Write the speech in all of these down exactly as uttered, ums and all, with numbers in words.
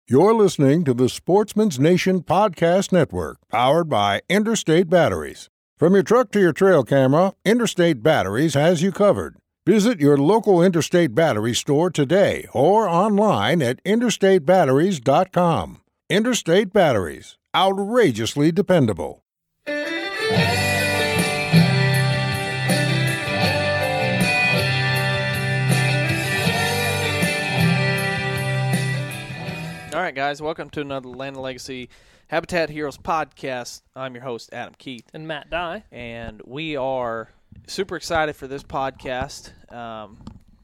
You're listening to the Sportsman's Nation Podcast Network, powered by Interstate Batteries. From your truck to your trail camera, Interstate Batteries has you covered. Visit your local Interstate Battery store today or online at interstate batteries dot com. Interstate Batteries, outrageously dependable. All right, guys, welcome to another Land and Legacy Habitat Heroes podcast. I'm your host, Adam Keith. And Matt Dye. And we are super excited for this podcast um,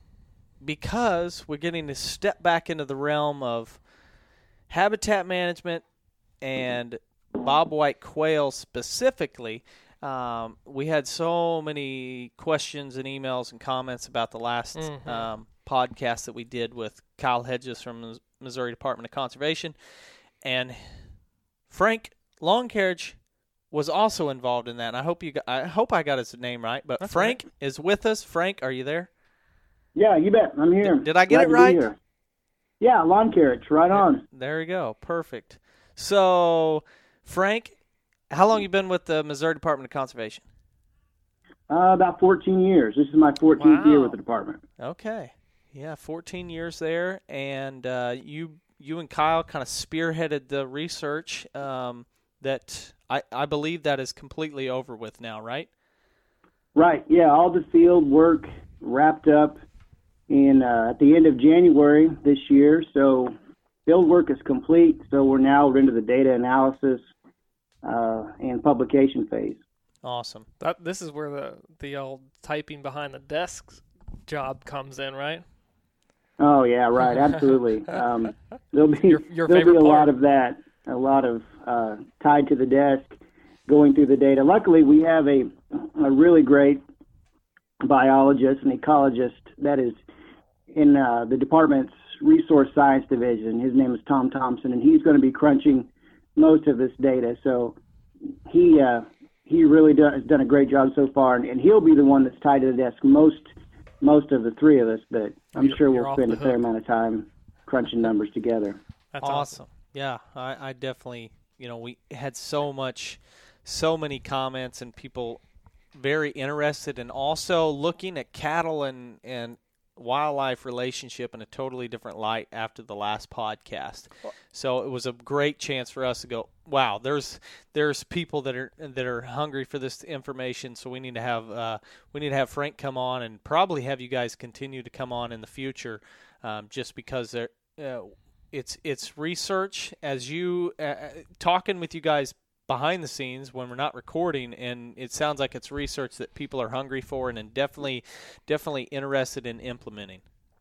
because we're getting to step back into the realm of habitat management and bobwhite quail specifically. Um, we had so many questions and emails and comments about the last mm-hmm. um, podcast that we did with Kyle Hedges from Missouri Department of Conservation, and Frank Longcarriage was also involved in that. And I hope you got, I hope I got his name right, but That's Frank right. is with us. Frank, are you there? Yeah, you bet. I'm here. Did, did I get Glad it right? Yeah, lawn carriage, right on. There we go. Perfect. So, Frank, how long have you been with the Missouri Department of Conservation? Uh, about fourteen years. This is my fourteenth wow. year with the department. Okay. Yeah, fourteen years there, and uh, you you and Kyle kind of spearheaded the research um, that I, I believe that is completely over with now, right? Right, yeah, all the field work wrapped up in uh, at the end of January this year, so field work is complete, so we're now into the data analysis uh, and publication phase. Awesome. That, this is where the, the old typing behind the desk job comes in, right? Oh yeah, right. Absolutely. Um, there'll be your, your there'll be a part. lot of that, a lot of uh, tied to the desk, going through the data. Luckily, we have a a really great biologist and ecologist that is in uh, the department's resource science division. His name is Tom Thompson, and he's going to be crunching most of this data. So he uh, he really do, has done a great job so far, and, and he'll be the one that's tied to the desk most. Most of the three of us, but I'm you're, sure we'll spend a fair amount of time crunching numbers together. That's awesome. awesome. Yeah, I, I definitely, you know, we had so much, so many comments and people very interested and also looking at cattle and, and wildlife relationship in a totally different light after the last podcast. So it was a great chance for us to go, wow, there's there's people that are that are hungry for this information, so we need to have uh, we need to have Frank come on and probably have you guys continue to come on in the future, um, just because they're, uh, it's it's research as you uh, talking with you guys behind the scenes when we're not recording, and it sounds like it's research that people are hungry for and, and definitely definitely interested in implementing.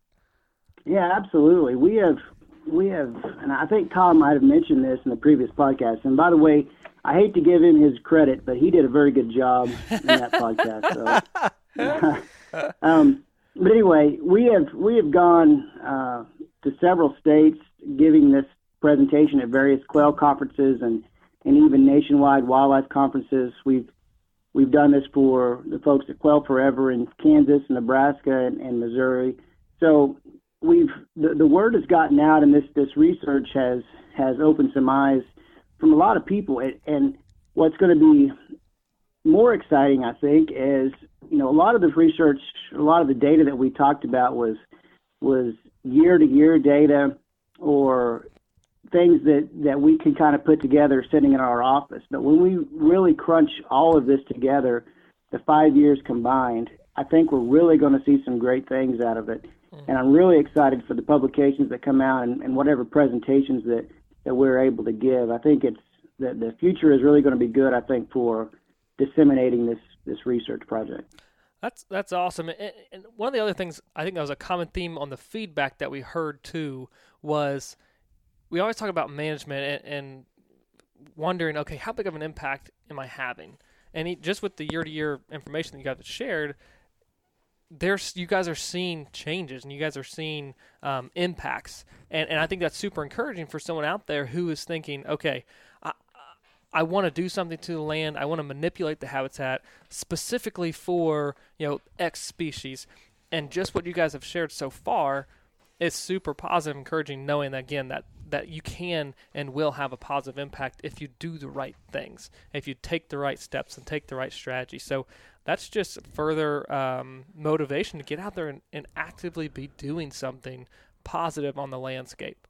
Yeah, absolutely. We have we have, and I think Kyle might have mentioned this in the previous podcast. And by the way, I hate to give him his credit, but he did a very good job in that podcast. So, um, but anyway, we have we have gone uh, to several states giving this presentation at various quail conferences and. and even nationwide wildlife conferences. We've we've done this for the folks at Quail Forever in Kansas, Nebraska, and, and Missouri. So we've the, the word has gotten out, and this, this research has has opened some eyes from a lot of people. And, and what's going to be more exciting, I think, is you know a lot of this research, a lot of the data that we talked about was was year to year data or things that, that we can kind of put together sitting in our office. But when we really crunch all of this together, the five years combined, I think we're really going to see some great things out of it. Mm-hmm. And I'm really excited for the publications that come out and, and whatever presentations that, that we're able to give. I think it's the, the future is really going to be good, I think, for disseminating this, this research project. That's that's awesome. And, and one of the other things, I think that was a common theme on the feedback that we heard too, was we always talk about management and, and wondering, okay, how big of an impact am I having? And he, just with the year-to-year information that you guys have shared, there's you guys are seeing changes and you guys are seeing um, impacts. And, and I think that's super encouraging for someone out there who is thinking, okay, I, I want to do something to the land. I want to manipulate the habitat specifically for, you know, X species. And just what you guys have shared so far is super positive, encouraging, knowing that, again, that that you can and will have a positive impact if you do the right things, if you take the right steps and take the right strategy. So that's just further um, motivation to get out there and, and actively be doing something positive on the landscape.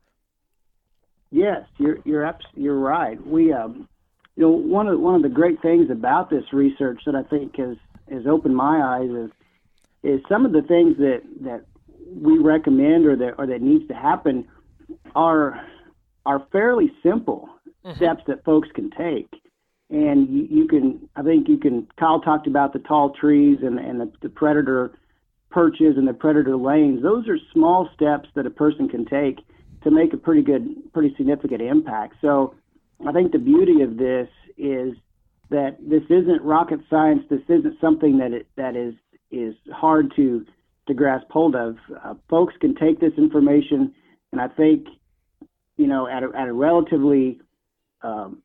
Yes, you're you're abs- you're right. We um, you know, one of one of the great things about this research that I think has has opened my eyes is is some of the things that, that we recommend or that or that needs to happen are are fairly simple mm-hmm. steps that folks can take. And you, you can, I think you can, Kyle talked about the tall trees and, and the, the predator perches and the predator lanes. Those are small steps that a person can take to make a pretty good, pretty significant impact. So I think the beauty of this is that this isn't rocket science. This isn't something that it, that is, is hard to, to grasp hold of. Uh, folks can take this information, and I think, you know, at a, at a relatively, um,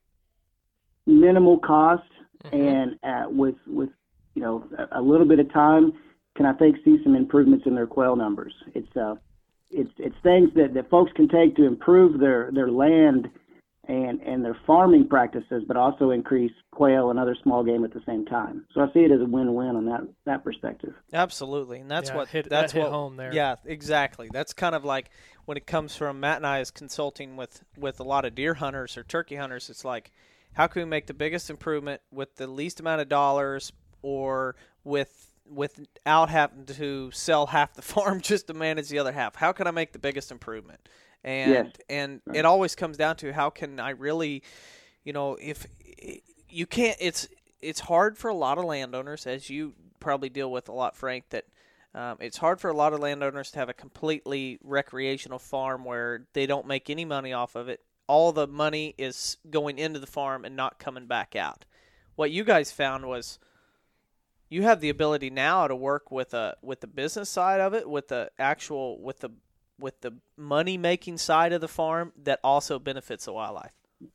minimal cost mm-hmm. and uh, with with you know a, a little bit of time, can I think see some improvements in their quail numbers. It's uh it's it's things that, that folks can take to improve their, their land and and their farming practices, but also increase quail and other small game at the same time. So I see it as a win-win on that that perspective. Absolutely, and that's yeah, what hit, that's that hit what home there. Yeah, exactly. That's kind of like when it comes from Matt and I as consulting with with a lot of deer hunters or turkey hunters. It's like, how can we make the biggest improvement with the least amount of dollars, or with without having to sell half the farm just to manage the other half? How can I make the biggest improvement? And yes. and right. it always comes down to, how can I really, you know, if you can't, it's it's hard for a lot of landowners, as you probably deal with a lot, Frank, that um, it's hard for a lot of landowners to have a completely recreational farm where they don't make any money off of it. All the money is going into the farm and not coming back out. What you guys found was you have the ability now to work with a with the business side of it, with the actual with the with the money making side of the farm that also benefits the wildlife.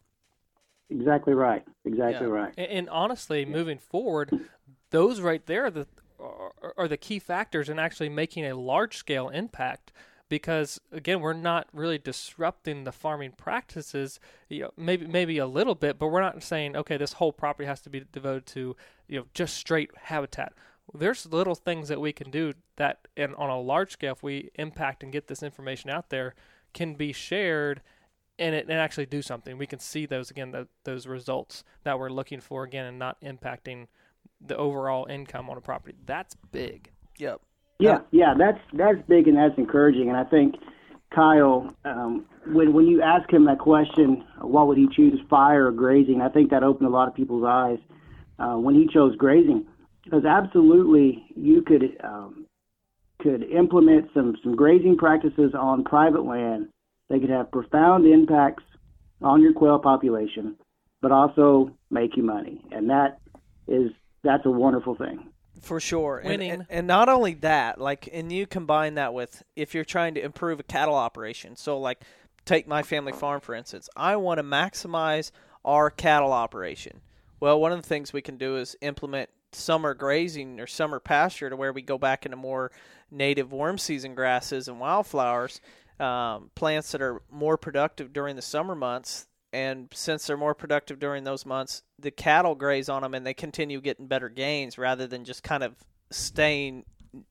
Exactly right. Exactly yeah. right. And, and honestly, moving forward, those right there are the are, are the key factors in actually making a large scale impact. Because again, we're not really disrupting the farming practices, you know, maybe maybe a little bit, but we're not saying, okay, this whole property has to be devoted to, you know, just straight habitat. There's little things that we can do that, and on a large scale, if we impact and get this information out there, can be shared and it and actually do something. We can see those again, the, those results that we're looking for again, and not impacting the overall income on a property. That's big. Yep. Yeah, yeah, that's that's big and that's encouraging. And I think Kyle, um, when when you ask him that question, what would he choose, fire or grazing? I think that opened a lot of people's eyes uh, when he chose grazing, because absolutely you could um, could implement some some grazing practices on private land. They could have profound impacts on your quail population, but also make you money, and that is that's a wonderful thing. For sure. And, Winning. and, and not only that, like, and you combine that with, if you're trying to improve a cattle operation. So, like, take my family farm, for instance. I want to maximize our cattle operation. Well, one of the things we can do is implement summer grazing or summer pasture, to where we go back into more native warm season grasses and wildflowers, um, plants that are more productive during the summer months. And since they're more productive during those months, the cattle graze on them and they continue getting better gains, rather than just kind of staying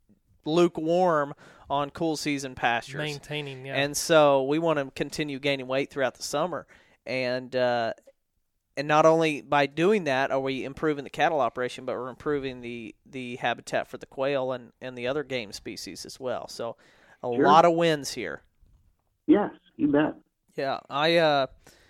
lukewarm on cool season pastures. Maintaining, yeah. And so we want to continue gaining weight throughout the summer. And uh, and not only by doing that are we improving the cattle operation, but we're improving the, the habitat for the quail and, and the other game species as well. So a Sure. lot of wins here. Yes, you bet. Yeah, I uh,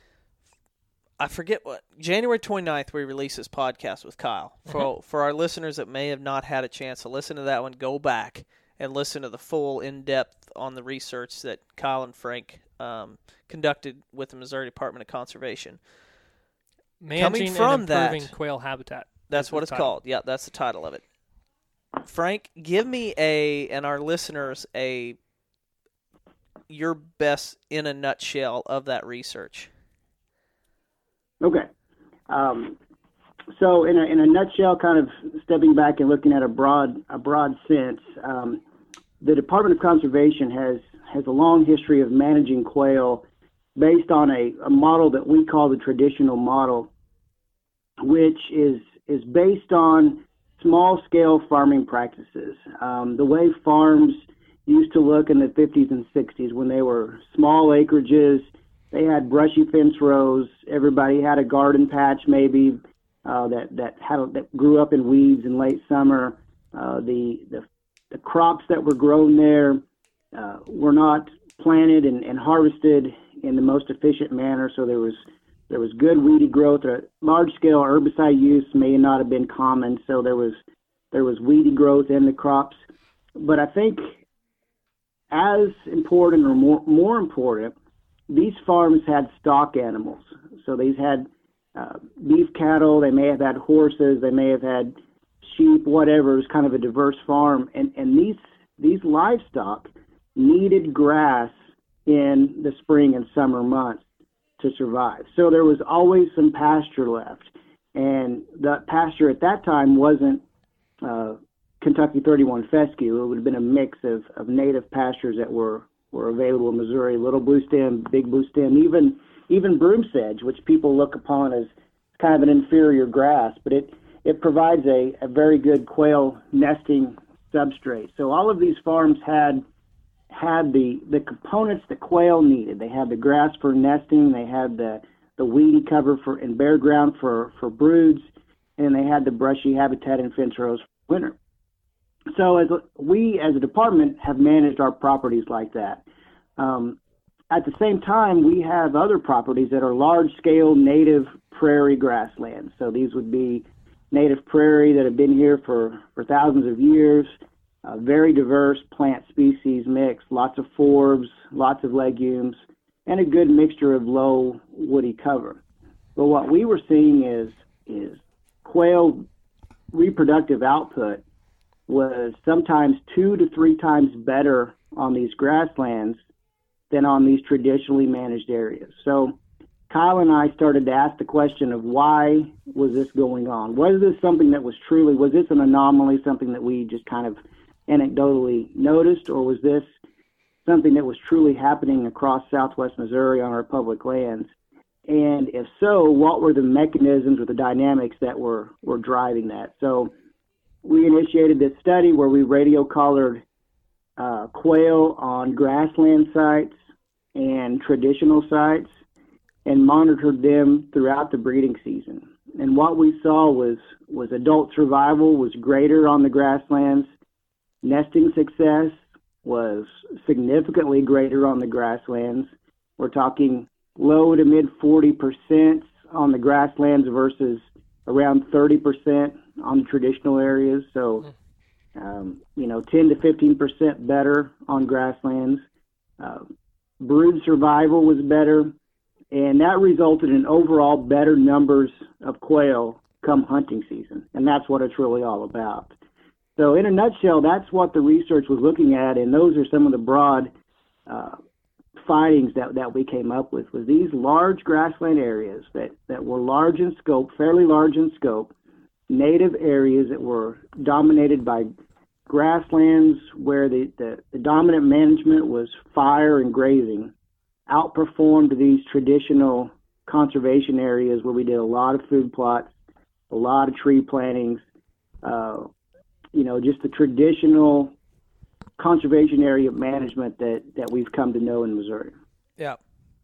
I forget what, January twenty-ninth we released this podcast with Kyle. For Mm-hmm. for our listeners that may have not had a chance to listen to that one, go back and listen to the full in-depth on the research that Kyle and Frank um, conducted with the Missouri Department of Conservation. Managing Coming from and improving that, quail habitat. That's is what the it's title. called. Yeah, that's the title of it. Frank, give me a, and our listeners, a your best in a nutshell of that research. Okay. Um, so in a, in a nutshell, kind of stepping back and looking at a broad a broad sense, um, the Department of Conservation has has a long history of managing quail based on a, a model that we call the traditional model, which is is based on small-scale farming practices. Um, the way farms used to look in the fifties and sixties when they were small acreages, they had brushy fence rows, everybody had a garden patch maybe uh, that, that, had a, that grew up in weeds in late summer. Uh, the, the, the crops that were grown there uh, were not planted and, and harvested in the most efficient manner, so there was There was good weedy growth. Uh, large-scale herbicide use may not have been common, so there was there was weedy growth in the crops. But I think as important or more more important, these farms had stock animals. So these had uh, beef cattle. They may have had horses. They may have had sheep. Whatever. It was kind of a diverse farm, and and these these livestock needed grass in the spring and summer months to survive. So there was always some pasture left. And the pasture at that time wasn't uh, Kentucky thirty-one fescue. It would have been a mix of, of native pastures that were, were available in Missouri, little blue stem, big blue stem, even even broom sedge, which people look upon as kind of an inferior grass, but it, it provides a, a very good quail nesting substrate. So all of these farms had had the, the components that quail needed. They had the grass for nesting, they had the, the weedy cover for and bare ground for, for broods, and they had the brushy habitat and fence rows for winter. So as a, we as a department have managed our properties like that. Um, at the same time, we have other properties that are large-scale native prairie grasslands. So these would be native prairie that have been here for, for thousands of years. Uh, very diverse plant species mix, lots of forbs, lots of legumes, and a good mixture of low woody cover. But what we were seeing is is quail reproductive output was sometimes two to three times better on these grasslands than on these traditionally managed areas. So Kyle and I started to ask the question of why was this going on? Was this something that was truly, was this an anomaly, something that we just kind of anecdotally noticed, or was this something that was truly happening across southwest Missouri on our public lands? And if so, what were the mechanisms or the dynamics that were, were driving that? So we initiated this study where we radio collared uh, quail on grassland sites and traditional sites and monitored them throughout the breeding season. And what we saw was, was adult survival was greater on the grasslands. Nesting success was significantly greater on the grasslands. We're talking low to mid forty percent on the grasslands versus around thirty percent on the traditional areas. So, um, you know, ten to fifteen percent better on grasslands. Uh, brood survival was better, and that resulted in overall better numbers of quail come hunting season. And that's what it's really all about. So in a nutshell, that's what the research was looking at, and those are some of the broad uh, findings that, that we came up with, was these large grassland areas that, that were large in scope, fairly large in scope, native areas that were dominated by grasslands where the, the, the dominant management was fire and grazing, outperformed these traditional conservation areas where we did a lot of food plots, a lot of tree plantings, uh, you know, just the traditional conservation area management that, that we've come to know in Missouri. Yeah.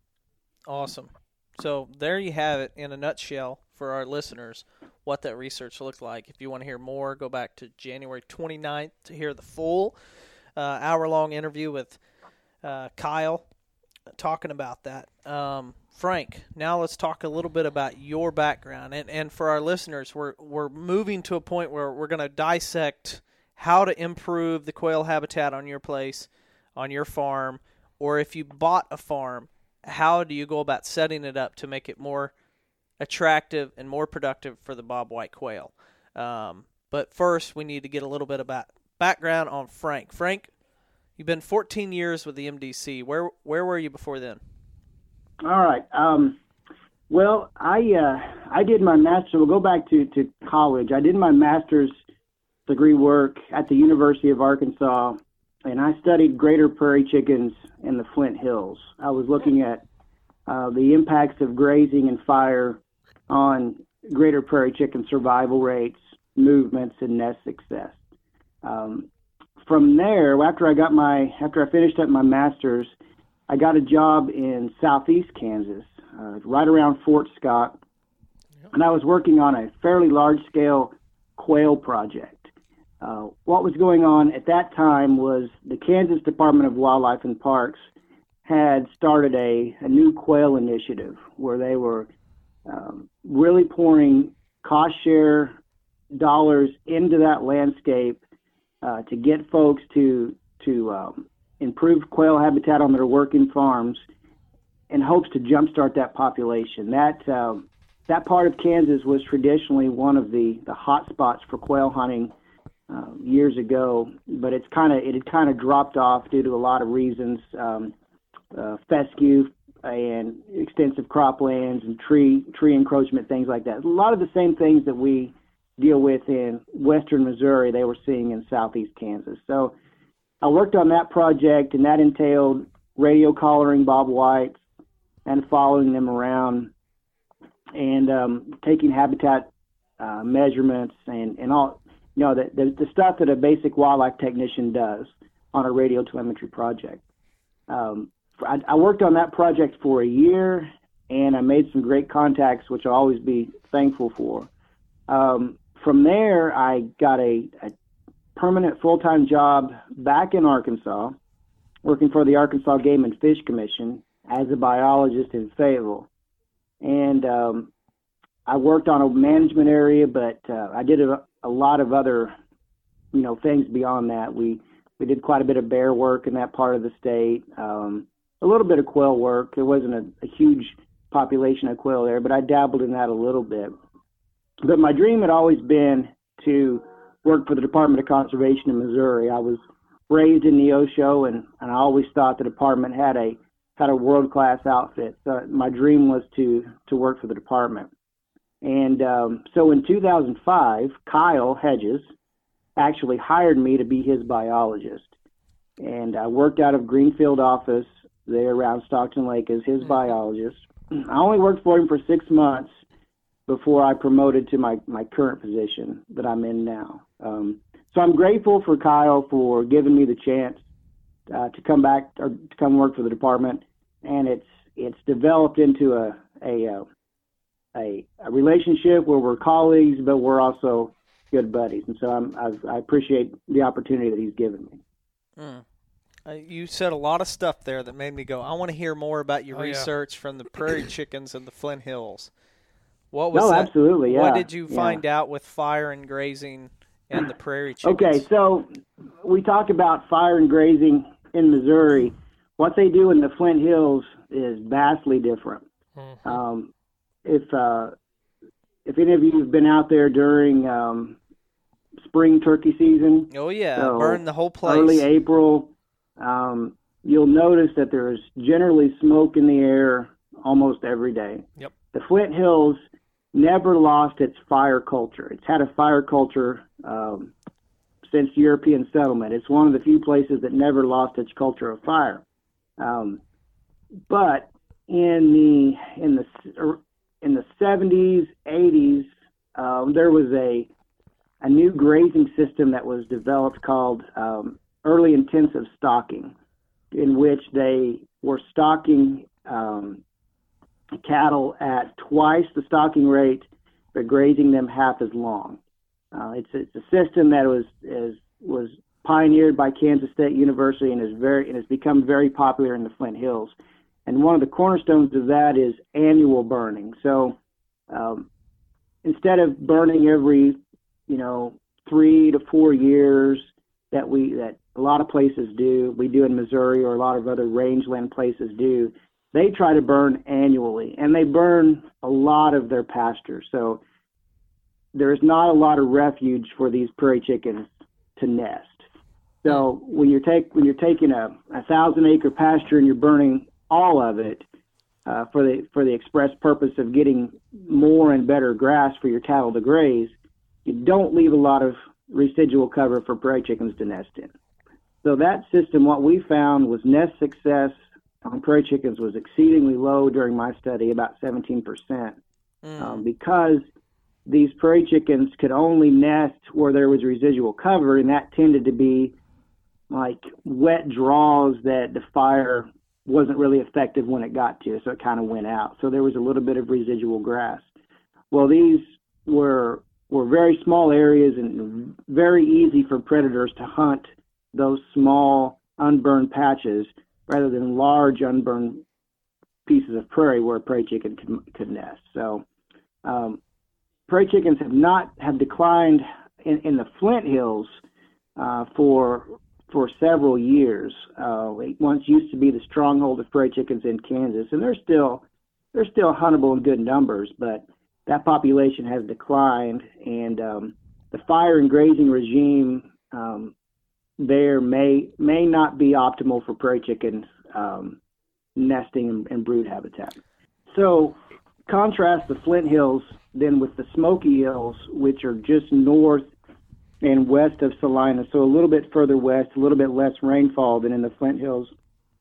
Awesome. So there you have it in a nutshell for our listeners, what that research looked like. If you want to hear more, go back to January twenty-ninth to hear the full uh, hour-long interview with uh, Kyle talking about that. Um, Frank, now let's talk a little bit about your background. And, and for our listeners, we're we're moving to a point where we're going to dissect how to improve the quail habitat on your place, on your farm, or if you bought a farm, how do you go about setting it up to make it more attractive and more productive for the bobwhite quail? Um, but first, we need to get a little bit about background on Frank. Frank, you've been fourteen years with the M D C. Where where were you before then? All right. Um, well, I uh, I did my master's. We'll go back to, to college. I did my master's degree work at the University of Arkansas, and I studied greater prairie chickens in the Flint Hills. I was looking at uh, the impacts of grazing and fire on greater prairie chicken survival rates, movements, and nest success. Um, from there, after I got my, after I finished up my master's, I got a job in southeast Kansas, uh, right around Fort Scott, and I was working on a fairly large-scale quail project. Uh, what was going on at that time was the Kansas Department of Wildlife and Parks had started a, a new quail initiative where they were um, really pouring cost share dollars into that landscape uh, to get folks to to um, improve quail habitat on their working farms in hopes to jumpstart that population. That um, that part of Kansas was traditionally one of the, the hot spots for quail hunting uh, years ago, but it's kind of it had kind of dropped off due to a lot of reasons, um, uh, fescue and extensive croplands and tree tree encroachment, things like that. A lot of the same things that we deal with in western Missouri, they were seeing in southeast Kansas. So I worked on that project, and that entailed radio collaring bob whites and following them around and um, taking habitat uh, measurements and, and all, you know, the, the, the stuff that a basic wildlife technician does on a radio telemetry project. Um, I, I worked on that project for a year, and I made some great contacts, which I'll always be thankful for. Um, from there, I got a, a permanent full-time job back in Arkansas, working for the Arkansas Game and Fish Commission as a biologist in Fayetteville. And um, I worked on a management area, but uh, I did a, a lot of other, you know, things beyond that. We we did quite a bit of bear work in that part of the state, um, a little bit of quail work. There wasn't a, a huge population of quail there, but I dabbled in that a little bit. But my dream had always been to work for the Department of Conservation in Missouri. I was raised in Neosho, and, and I always thought the department had a had a world-class outfit. So my dream was to to work for the department. And um, so in two thousand five, Kyle Hedges actually hired me to be his biologist. And I worked out of Greenfield office there around Stockton Lake as his biologist. I only worked for him for six months before I promoted to my, my current position that I'm in now. Um, so I'm grateful for Kyle for giving me the chance uh, to come back or to come work for the department, and it's it's developed into a a, a a relationship where we're colleagues, but we're also good buddies, and so I'm, I've, I appreciate the opportunity that he's given me. Mm. Uh, you said a lot of stuff there that made me go, I want to hear more about your oh, research yeah. from the prairie chickens and the Flint Hills. What was no, that? absolutely, yeah. What did you yeah. find out with fire and grazing and the prairie chickens? Okay, so we talk about fire and grazing in Missouri. What they do in the Flint Hills is vastly different. Mm-hmm. Um, if uh, if any of you have been out there during um, spring turkey season, oh yeah, so burn the whole place. Early April, um, you'll notice that there's generally smoke in the air almost every day. Yep. The Flint Hills never lost its fire culture. It's had a fire culture um, since European settlement. It's one of the few places that never lost its culture of fire. Um, but in the in the in the seventies, eighties, um, there was a a new grazing system that was developed called um, early intensive stocking, in which they were stocking um, cattle at twice the stocking rate, but grazing them half as long. Uh, it's it's a system that was is was pioneered by Kansas State University and is very and has become very popular in the Flint Hills. And one of the cornerstones of that is annual burning. So um, instead of burning every, you know, three to four years that we that a lot of places do, we do in Missouri or a lot of other rangeland places do, they try to burn annually, and they burn a lot of their pasture. So there's not a lot of refuge for these prairie chickens to nest. So when you're take when you're taking a, a thousand acre pasture and you're burning all of it uh, for the for the express purpose of getting more and better grass for your cattle to graze, you don't leave a lot of residual cover for prairie chickens to nest in. So that system, what we found was nest success on prairie chickens was exceedingly low during my study, about seventeen percent, mm. um, because these prairie chickens could only nest where there was residual cover, and that tended to be like wet draws that the fire wasn't really effective when it got to, so it kind of went out. So there was a little bit of residual grass. Well, these were were very small areas and very easy for predators to hunt those small unburned patches rather than large unburned pieces of prairie where a prairie chicken could, could nest. So um, prairie chickens have not have declined in, in the Flint Hills uh, for for several years. Uh, it once used to be the stronghold of prairie chickens in Kansas, and they're still they're still huntable in good numbers, but that population has declined, and um, the fire and grazing regime um, there may may not be optimal for prairie chickens um, nesting and, and brood habitat. So contrast the Flint Hills then with the Smoky Hills, which are just north and west of Salina, so a little bit further west, a little bit less rainfall than in the Flint Hills.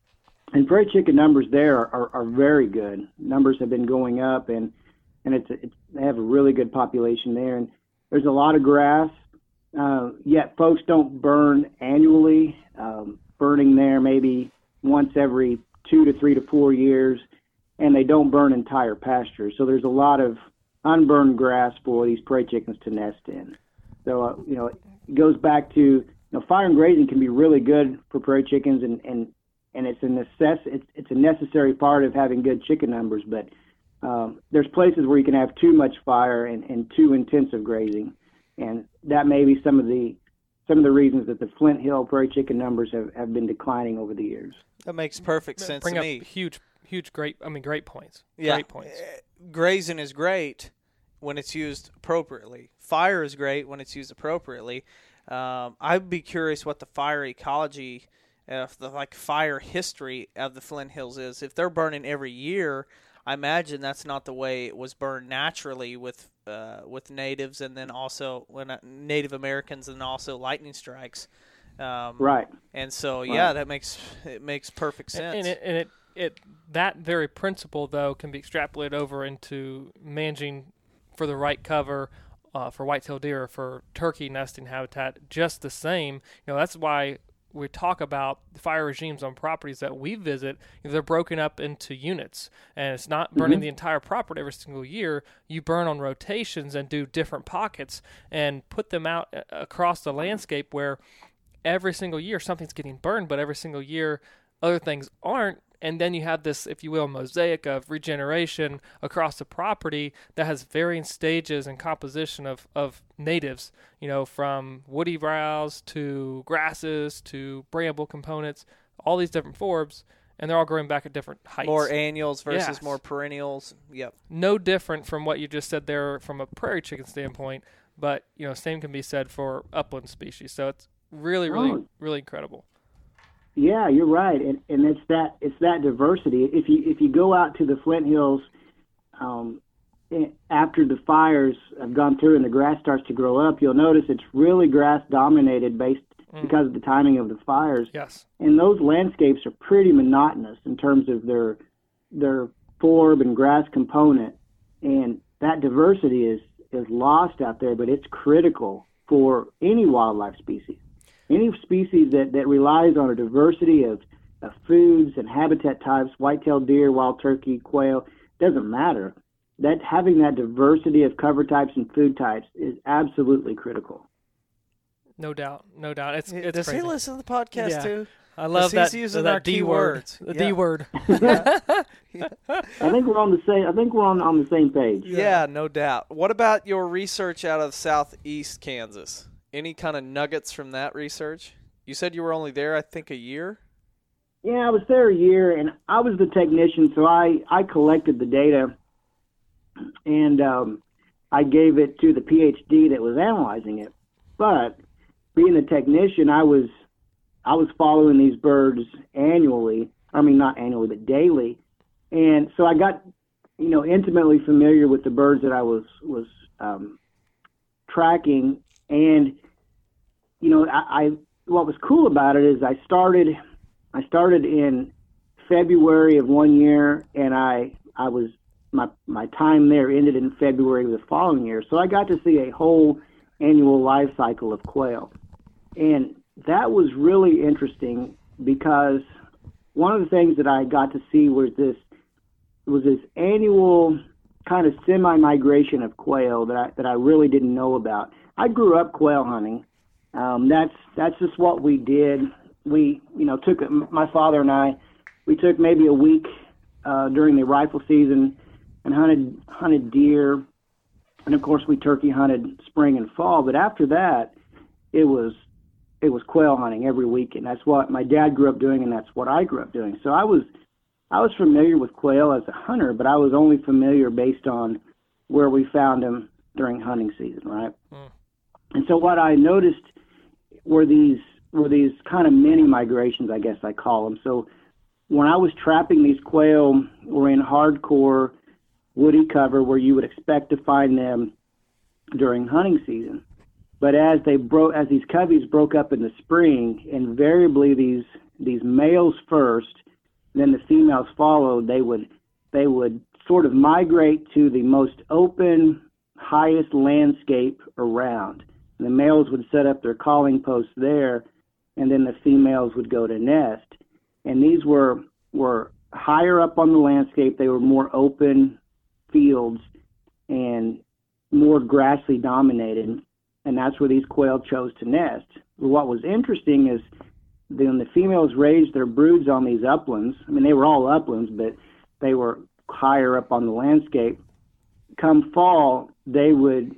And prairie chicken numbers there are, are, are very good. Numbers have been going up, and and it's, it's they have a really good population there. And there's a lot of grass, uh, yet folks don't burn annually. Um, burning there maybe once every two to three to four years, and they don't burn entire pastures. So there's a lot of unburned grass for these prairie chickens to nest in. So, uh, you know, it goes back to, you know, fire and grazing can be really good for prairie chickens, and, and, and it's a necess- it's, it's a necessary part of having good chicken numbers, but um, there's places where you can have too much fire and, and too intensive grazing, and that may be some of the some of the reasons that the Flint Hill prairie chicken numbers have, have been declining over the years. That makes perfect sense Bring to up me. Huge, huge, great, I mean, great points. Yeah. Great points. Grazing is great when it's used appropriately. Fire is great when it's used appropriately. Um, I'd be curious what the fire ecology, uh, the like fire history of the Flint Hills is. If they're burning every year, I imagine that's not the way it was burned naturally with uh, with natives, and then also when uh, Native Americans, and also lightning strikes. Um, right. And so, right. yeah, that makes it makes perfect sense. And, and, it, and it, it that very principle though can be extrapolated over into managing for the right cover uh, for white-tailed deer, or for turkey nesting habitat, just the same. You know, that's why we talk about the fire regimes on properties that we visit. You know, they're broken up into units, and it's not burning mm-hmm. the entire property every single year. You burn on rotations and do different pockets and put them out across the landscape where every single year something's getting burned, but every single year other things aren't. And then you have this, if you will, mosaic of regeneration across the property that has varying stages and composition of, of natives, you know, from woody browse to grasses to bramble components, all these different forbs, and they're all growing back at different heights. More annuals versus yes. more perennials. Yep. No different from what you just said there from a prairie chicken standpoint, but, you know, same can be said for upland species. So it's really, really, oh. really incredible. Yeah, you're right, and and it's that it's that diversity. If you if you go out to the Flint Hills um, after the fires have gone through and the grass starts to grow up, you'll notice it's really grass dominated based mm. because of the timing of the fires. Yes, and those landscapes are pretty monotonous in terms of their their forb and grass component, and that diversity is is lost out there. But it's critical for any wildlife species. Any species that, that relies on a diversity of, of foods and habitat types, white-tailed deer, wild turkey, quail, doesn't matter. That having that diversity of cover types and food types is absolutely critical. No doubt, no doubt. It's, it's Does crazy. he listen to the podcast yeah. too? I love that. He's using that our D key word. words. The yeah. D word. I think we're on the same. I think we're on, on the same page. Yeah. yeah, no doubt. What about your research out of southeast Kansas? Any kind of nuggets from that research? You said you were only there, I think, a year? Yeah, I was there a year, and I was the technician, so I, I collected the data, and um, I gave it to the P H D that was analyzing it. But being a technician, I was I was following these birds annually. I mean, not annually, but daily. And so I got, you know, intimately familiar with the birds that I was was um, tracking. And, you know, I, I what was cool about it is I started I started in February of one year, and I I was my my time there ended in February of the following year. So I got to see a whole annual life cycle of quail, and that was really interesting because one of the things that I got to see was this was this annual kind of semi-migration of quail that I, that I really didn't know about. I grew up quail hunting. Um, that's that's just what we did. We you know took my father and I. We took maybe a week uh, during the rifle season and hunted hunted deer, and of course we turkey hunted spring and fall. But after that, it was it was quail hunting every weekend. That's what my dad grew up doing, and that's what I grew up doing. So I was I was familiar with quail as a hunter, but I was only familiar based on where we found them during hunting season, right? Mm. And so what I noticed were these were these kind of mini migrations, I guess I call them. So when I was trapping these quail, we're in hardcore woody cover where you would expect to find them during hunting season. But as they broke, as these coveys broke up in the spring, invariably these these males first, then the females followed. They would they would sort of migrate to the most open, highest landscape around. And the males would set up their calling posts there, and then the females would go to nest. And these were were higher up on the landscape. They were more open fields and more grassly dominated, and that's where these quail chose to nest. What was interesting is when the females raised their broods on these uplands, I mean, they were all uplands, but they were higher up on the landscape. Come fall, they would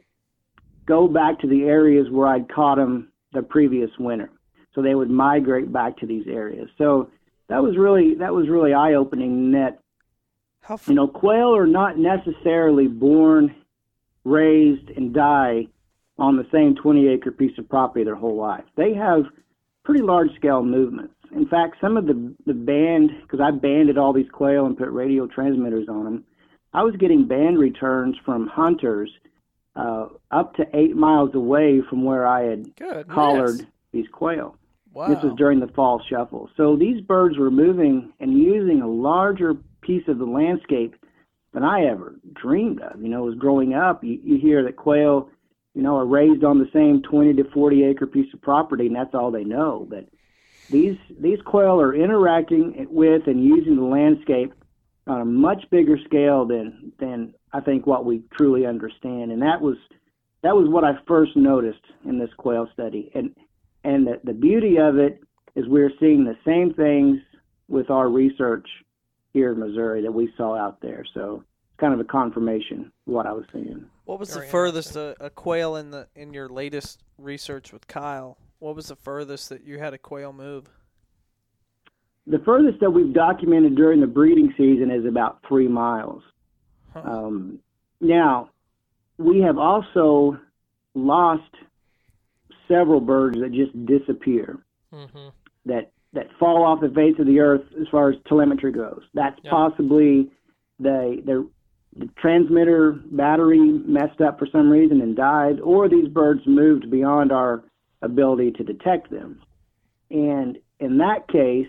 go back to the areas where I'd caught them the previous winter. So they would migrate back to these areas. So that was really that was really eye-opening. That How f- you know, quail are not necessarily born, raised, and die on the same twenty-acre piece of property their whole life. They have pretty large-scale movements. In fact, some of the the band, because I banded all these quail and put radio transmitters on them, I was getting band returns from hunters uh, up to eight miles away from where I had Goodness. collared these quail. Wow. This was during the fall shuffle. So these birds were moving and using a larger piece of the landscape than I ever dreamed of. You know, as growing up, you, you hear that quail, you know, are raised on the same twenty to forty acre piece of property, and that's all they know. But these these quail are interacting with and using the landscape on a much bigger scale than than I think what we truly understand. And that was that was what I first noticed in this quail study. And and the, the beauty of it is we're seeing the same things with our research here in Missouri that we saw out there. So it's kind of a confirmation of what I was seeing. What was Very the furthest a, a quail in the in your latest research with Kyle? What was the furthest that you had a quail move? The furthest that we've documented during the breeding season is about three miles. Huh. Um, now, we have also lost several birds that just disappear, mm-hmm. that that fall off the face of the earth as far as telemetry goes. That's yep. possibly the, the the transmitter battery messed up for some reason and died, or these birds moved beyond our ability to detect them. And in that case,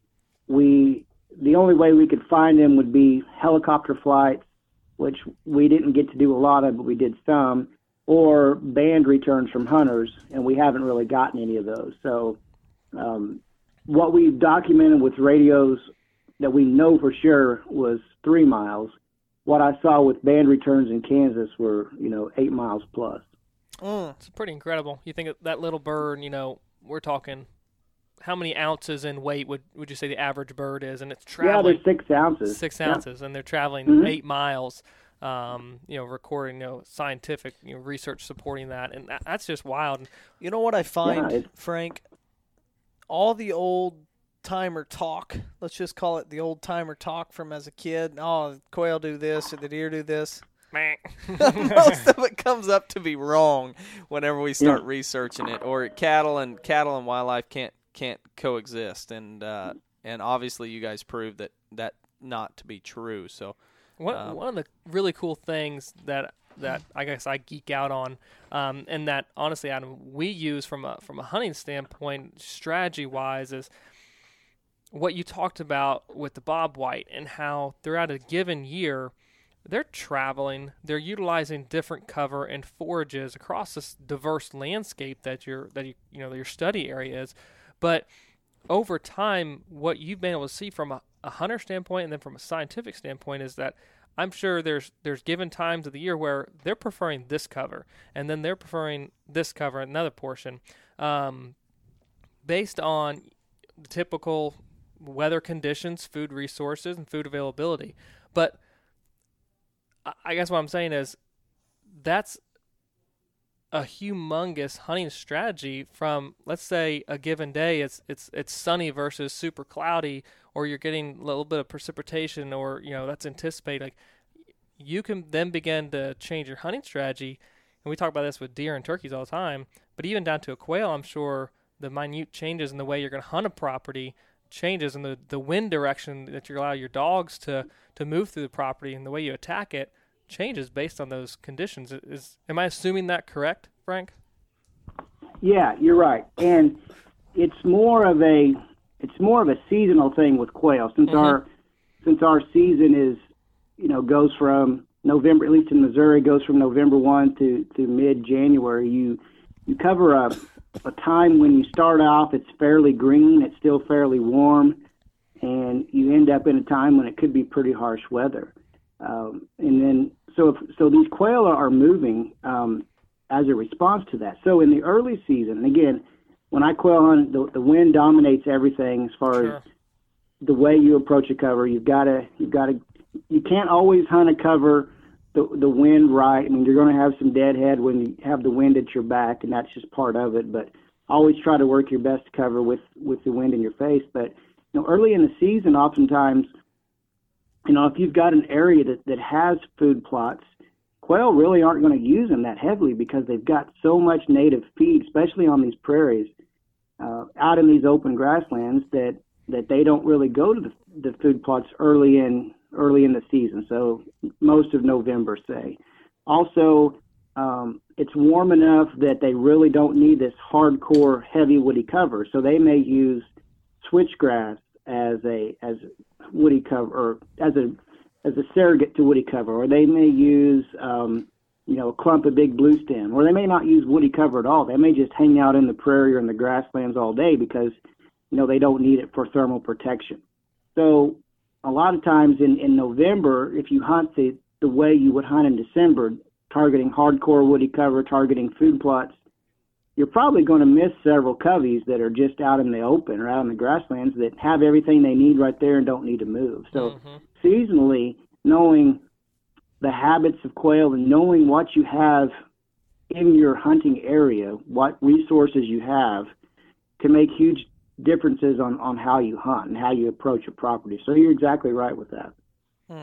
we the only way we could find them would be helicopter flights, which we didn't get to do a lot of, but we did some, or band returns from hunters, and we haven't really gotten any of those. So um, what we've documented with radios that we know for sure was three miles. What I saw with band returns in Kansas were, you know, eight miles plus. Mm, it's pretty incredible. You think of that little bird, you know, we're talking how many ounces in weight would, would you say the average bird is? And it's traveling. Yeah, they're six ounces. Six ounces, yeah. And they're traveling mm-hmm. eight miles. Um, you know, recording, you know, scientific, you know, research supporting that, and that, that's just wild. You know what I find, yeah, Frank? All the old timer talk, let's just call it the old timer talk from as a kid. Oh, the quail do this or the deer do this. Most of it comes up to be wrong whenever we start yeah. researching it. Or cattle and cattle and wildlife can't can't coexist, and uh, and obviously you guys proved that that not to be true. So. One, um, one of the really cool things that that I guess I geek out on, um, and that honestly, Adam, we use from a from a hunting standpoint, strategy wise, is what you talked about with the bobwhite and how throughout a given year, they're traveling, they're utilizing different cover and forages across this diverse landscape that your that you you know your study area is. But over time, what you've been able to see from a, a hunter standpoint and then from a scientific standpoint is that I'm sure there's there's given times of the year where they're preferring this cover, and then they're preferring this cover, another portion, um, based on the typical weather conditions, food resources, and food availability. But I guess what I'm saying is that's a humongous hunting strategy from, let's say, a given day it's it's it's sunny versus super cloudy, or you're getting a little bit of precipitation, or you know that's anticipated. Like, you can then begin to change your hunting strategy, and we talk about this with deer and turkeys all the time. But even down to a quail, I'm sure the minute changes in the way you're going to hunt a property changes, and the the wind direction that you allow your dogs to to move through the property and the way you attack it changes based on those conditions. Is am I assuming that correct, Frank? Yeah, you're right, and it's more of a it's more of a seasonal thing with quail, since mm-hmm. our since our season is you know goes from November, at least in Missouri, goes from November first to to mid January. You you cover a a time when you start off, it's fairly green, it's still fairly warm, and you end up in a time when it could be pretty harsh weather. Um, and then, so if, so these quail are moving um, as a response to that. So in the early season, and again, when I quail hunt, the, the wind dominates everything as far sure. as the way you approach a cover. You've got to, you've got to, you can't always hunt a cover the the wind right. I mean, you're going to have some deadhead when you have the wind at your back, and that's just part of it. But always try to work your best cover with, with the wind in your face. But you know, early in the season, oftentimes, you know, if you've got an area that, that has food plots, quail really aren't going to use them that heavily because they've got so much native feed, especially on these prairies, uh, out in these open grasslands, that, that they don't really go to the, the food plots early in early in the season, so most of November, say. Also, um, it's warm enough that they really don't need this hardcore heavy woody cover, so they may use switchgrass as a as woody cover, or as a as a surrogate to woody cover, or they may use um, you know a clump of big blue stem, or they may not use woody cover at all. They may just hang out in the prairie or in the grasslands all day because you know they don't need it for thermal protection. So a lot of times in, in November, if you hunt the, the way you would hunt in December, targeting hardcore woody cover, targeting food plots, you're probably going to miss several coveys that are just out in the open or out in the grasslands that have everything they need right there and don't need to move. So mm-hmm. seasonally, knowing the habits of quail and knowing what you have in your hunting area, what resources you have, can make huge differences on, on how you hunt and how you approach a property. So you're exactly right with that. Hmm.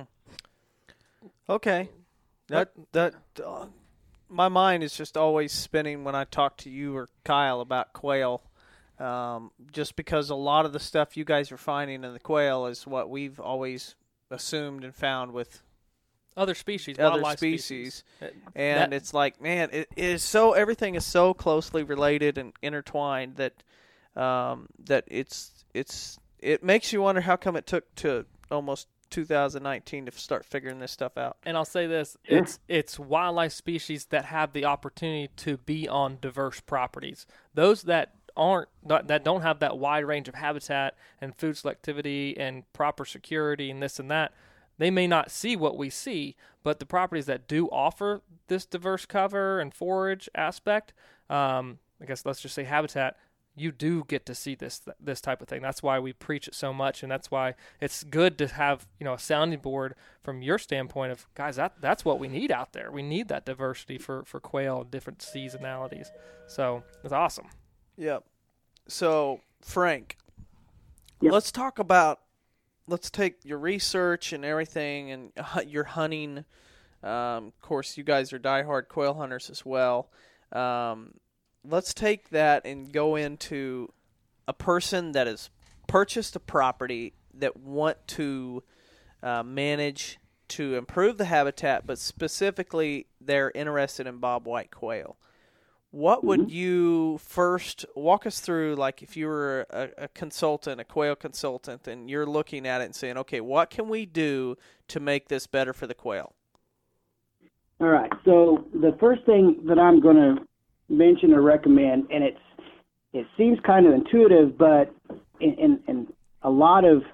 Okay. That that uh, my mind is just always spinning when I talk to you or Kyle about quail, um, just because a lot of the stuff you guys are finding in the quail is what we've always assumed and found with other species, other species. species. And that, it's like, man, it, it is so everything is so closely related and intertwined that um, that it's it's it makes you wonder how come it took to almost two thousand nineteen to start figuring this stuff out. And I'll say this, it's it's wildlife species that have the opportunity to be on diverse properties. Those that aren't that don't have that wide range of habitat and food selectivity and proper security and this and that, they may not see what we see, but the properties that do offer this diverse cover and forage aspect, um, I guess let's just say habitat, you do get to see this this type of thing. That's why we preach it so much, and that's why it's good to have you know a sounding board from your standpoint of, guys, that that's what we need out there. We need that diversity for, for quail, different seasonalities. So it's awesome. Yep. So, Frank, yep. let's talk about, let's take your research and everything and your hunting. Um, of course, you guys are diehard quail hunters as well. Um Let's take that and go into a person that has purchased a property that want to uh, manage to improve the habitat, but specifically they're interested in bobwhite quail. what would Mm-hmm. you first walk us through, like if you were a, a consultant, a quail consultant, and you're looking at it and saying, okay, what can we do to make this better for the quail? All right. So the first thing that I'm going to mention or recommend, and it's it seems kind of intuitive, but in, in, in a lot of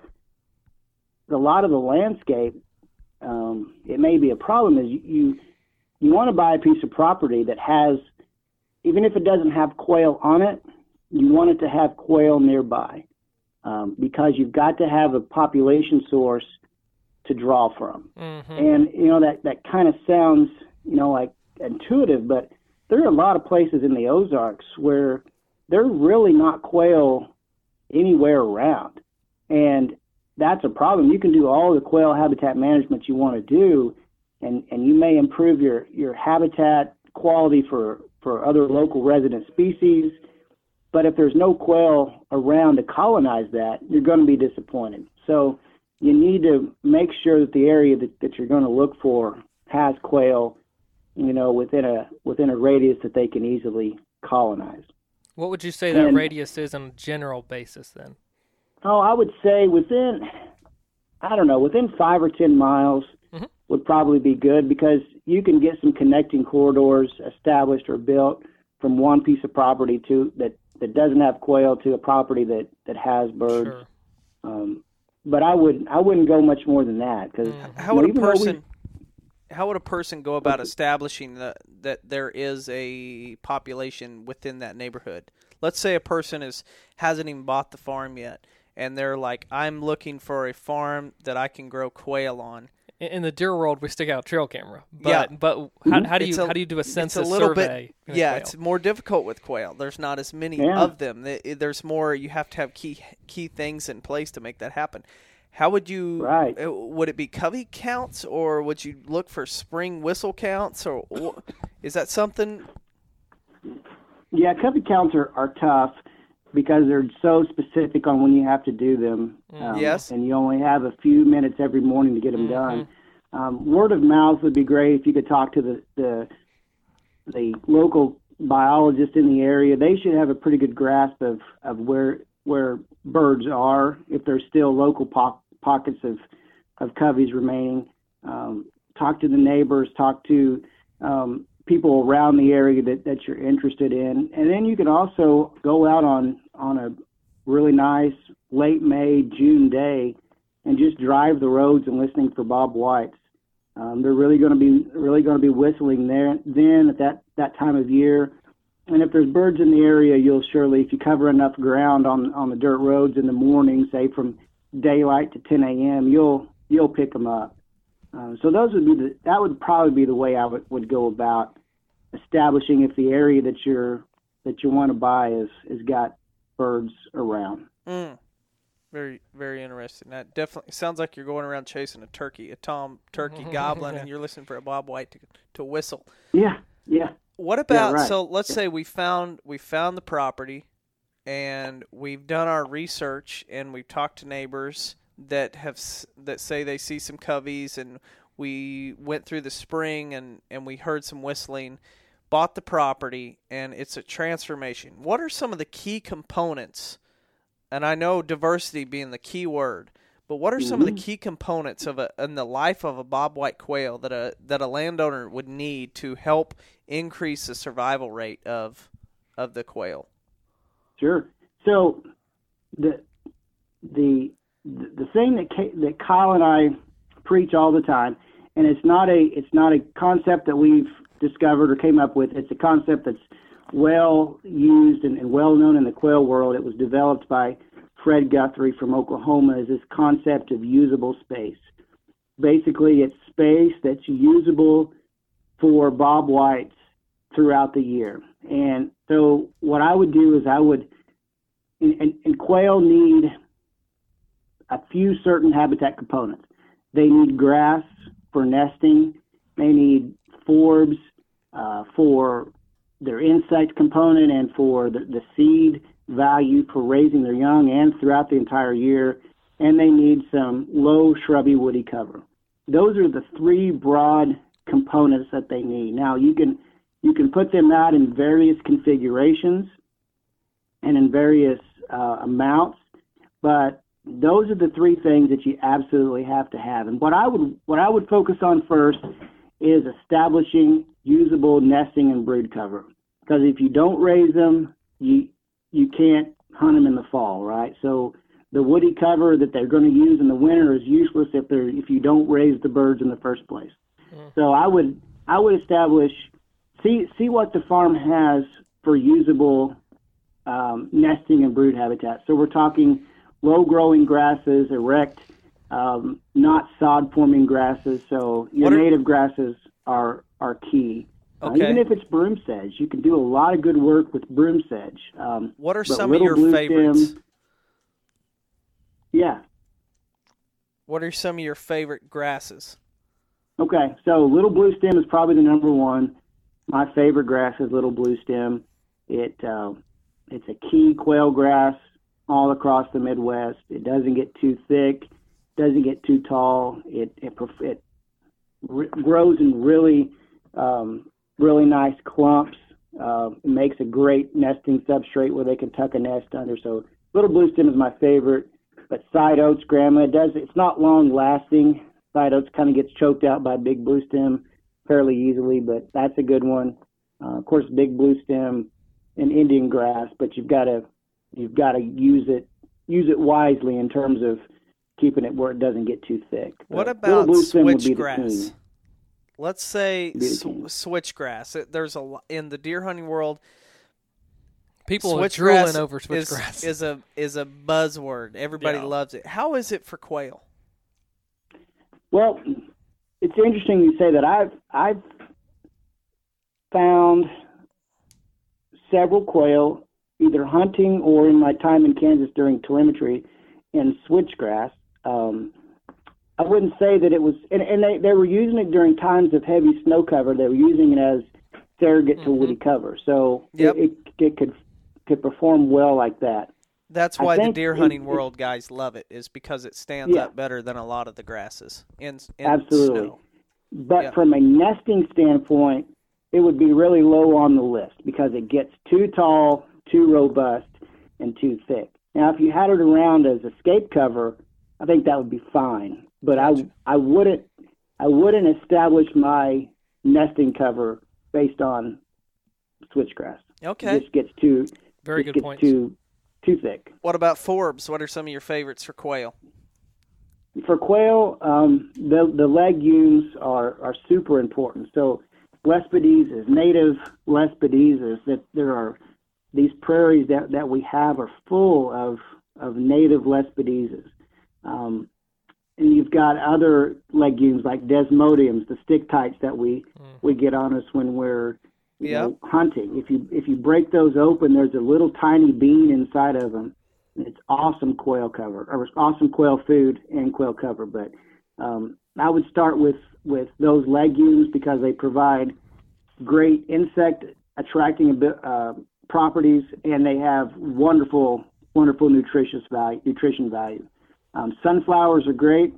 a lot of the landscape, um, it may be a problem. Is you, you you want to buy a piece of property that has, even if it doesn't have quail on it, you want it to have quail nearby, um, because you've got to have a population source to draw from. Mm-hmm. And, you know, that, that kind of sounds, you know, like intuitive, but there are a lot of places in the Ozarks where there are really not quail anywhere around. And that's a problem. You can do all the quail habitat management you want to do, and, and you may improve your, your habitat quality for, for other local resident species. But if there's no quail around to colonize that, you're going to be disappointed. So you need to make sure that the area that, that you're going to look for has quail, you know, within a within a radius that they can easily colonize. What would you say that And- radius is on a general basis then? Oh, I would say within, I don't know, within five or ten miles Mhm. would probably be good, because you can get some connecting corridors established or built from one piece of property to that, that doesn't have quail to a property that, that has birds. Sure. Um, but I would I wouldn't go much more than that, because How would a person how would a person go about establishing the, that there is a population within that neighborhood? Let's say a person is hasn't even bought the farm yet, and they're like, I'm looking for a farm that I can grow quail on. In, in the deer world, we stick out a trail camera. But, Yeah. But how, how do It's you a- how do you do a census it's a little survey? bit, in a yeah, quail? it's more difficult with quail. There's not as many Yeah. of them. Th- There's more. You have to have key key things in place to make that happen. How would you? Right. uh, Would it be covey counts, or would you look for spring whistle counts, or wh- is that something? Yeah, covey counts are, are tough because they're so specific on when you have to do them. Um, Yes. And you only have a few minutes every morning to get them done. Um, word of mouth would be great if you could talk to the, the the local biologist in the area. They should have a pretty good grasp of, of where where birds are, if there's still local po- pockets of, of coveys remaining. Um, talk to the neighbors, talk to um, people around the area that, that you're interested in. And then you can also go out on, on a really nice late May, June day and just drive the roads and listening for bob whites. Um, they're really going to be really going to be whistling there then at that, that time of year. And if there's birds in the area, you'll surely, if you cover enough ground on, on the dirt roads in the morning, say from daylight to ten a.m., you'll you'll pick them up. Uh, so those would be the that would probably be the way I would, would go about establishing if the area that you're that you want to buy is is got birds around. Mm. Very, very interesting. That definitely sounds like you're going around chasing a turkey, a tom turkey goblin, and you're listening for a bob white to to whistle. Yeah, yeah. What about right. so let's say we found we found the property and we've done our research and we've talked to neighbors that have s- that say they see some coveys, and we went through the spring and, and we heard some whistling, bought the property, and it's a transformation. What are some of the key components? And I know diversity being the key word, but what are some of the key components of a in the life of a bobwhite quail that a that a landowner would need to help increase the survival rate of of the quail? Sure. So the the the thing that Ka- that Kyle and I preach all the time, and it's not a it's not a concept that we've discovered or came up with. It's a concept that's well used and, and well known in the quail world. It was developed by Fred Guthrie from Oklahoma. Is this concept of usable space? Basically, it's space that's usable for bob whites throughout the year. And so what I would do is I would, and, and, and quail need a few certain habitat components. They need grass for nesting. They need forbs uh, for their insect component and for the, the seed value for raising their young and throughout the entire year. And they need some low shrubby woody cover. Those are the three broad components that they need. Now you can You can put them out in various configurations and in various uh, amounts, but those are the three things that you absolutely have to have. And what I would what I would focus on first is establishing usable nesting and brood cover. Because if you don't raise them, you you can't hunt them in the fall, right? So the woody cover that they're going to use in the winter is useless if they're if you don't raise the birds in the first place. Mm. So I would I would establish see see what the farm has for usable um, nesting and brood habitat. So we're talking low growing grasses, erect, um, not sod forming grasses. So your are, native grasses are are key. Okay. Uh, even if it's broom sedge, you can do a lot of good work with broom sedge. Um, what are some of your favorites? Stem, yeah. What are some of your favorite grasses? Okay, so little blue stem is probably the number one. My favorite grass is little blue stem. It uh, it's a key quail grass all across the Midwest. It doesn't get too thick, doesn't get too tall. It it, it re- grows in really um, really nice clumps. Uh, it makes a great nesting substrate where they can tuck a nest under. So little blue stem is my favorite. But side oats, grandma, it does. It's not long lasting. Side oats kind of gets choked out by big blue stem fairly easily, but that's a good one. Uh, of course, big blue stem and Indian grass, but you've got to you've got to use it use it wisely in terms of keeping it where it doesn't get too thick. What but about switchgrass? Let's say sw- switchgrass. There's a lot in the deer hunting world. People are drooling over is, switchgrass. Is a is a buzzword. Everybody yeah. loves it. How is it for quail? Well, it's interesting you say that. I've I've found several quail either hunting or in my time in Kansas during telemetry in switchgrass. Um, I wouldn't say that it was, and, and they, they were using it during times of heavy snow cover. They were using it as surrogate mm-hmm. to woody cover, so yep. it, it, it could could perform well like that. That's why the deer hunting it, world guys love it, is because it stands yeah. up better than a lot of the grasses in, in Absolutely. snow. But yep. from a nesting standpoint, it would be really low on the list because it gets too tall, too robust, and too thick. Now, if you had it around as a scape cover, I think that would be fine. But gotcha. I I wouldn't I wouldn't establish my nesting cover based on switchgrass. Okay. It just gets too very good gets points. Too too thick. What about forbs? What are some of your favorites for quail? For quail, um, the the legumes are, are super important. So Lespedezes, native Lespedezes, that there are these prairies that, that we have are full of, of native Lespedezes. Um, and you've got other legumes like Desmodiums, the stick tights that we, mm. we get on us when we're you yep. know, hunting. If you if you break those open, there's a little tiny bean inside of them. It's awesome quail cover, or awesome quail food and quail cover. But um, I would start with, with those legumes because they provide great insect attracting uh, properties, and they have wonderful, wonderful nutritious value, nutrition value. Um, sunflowers are great.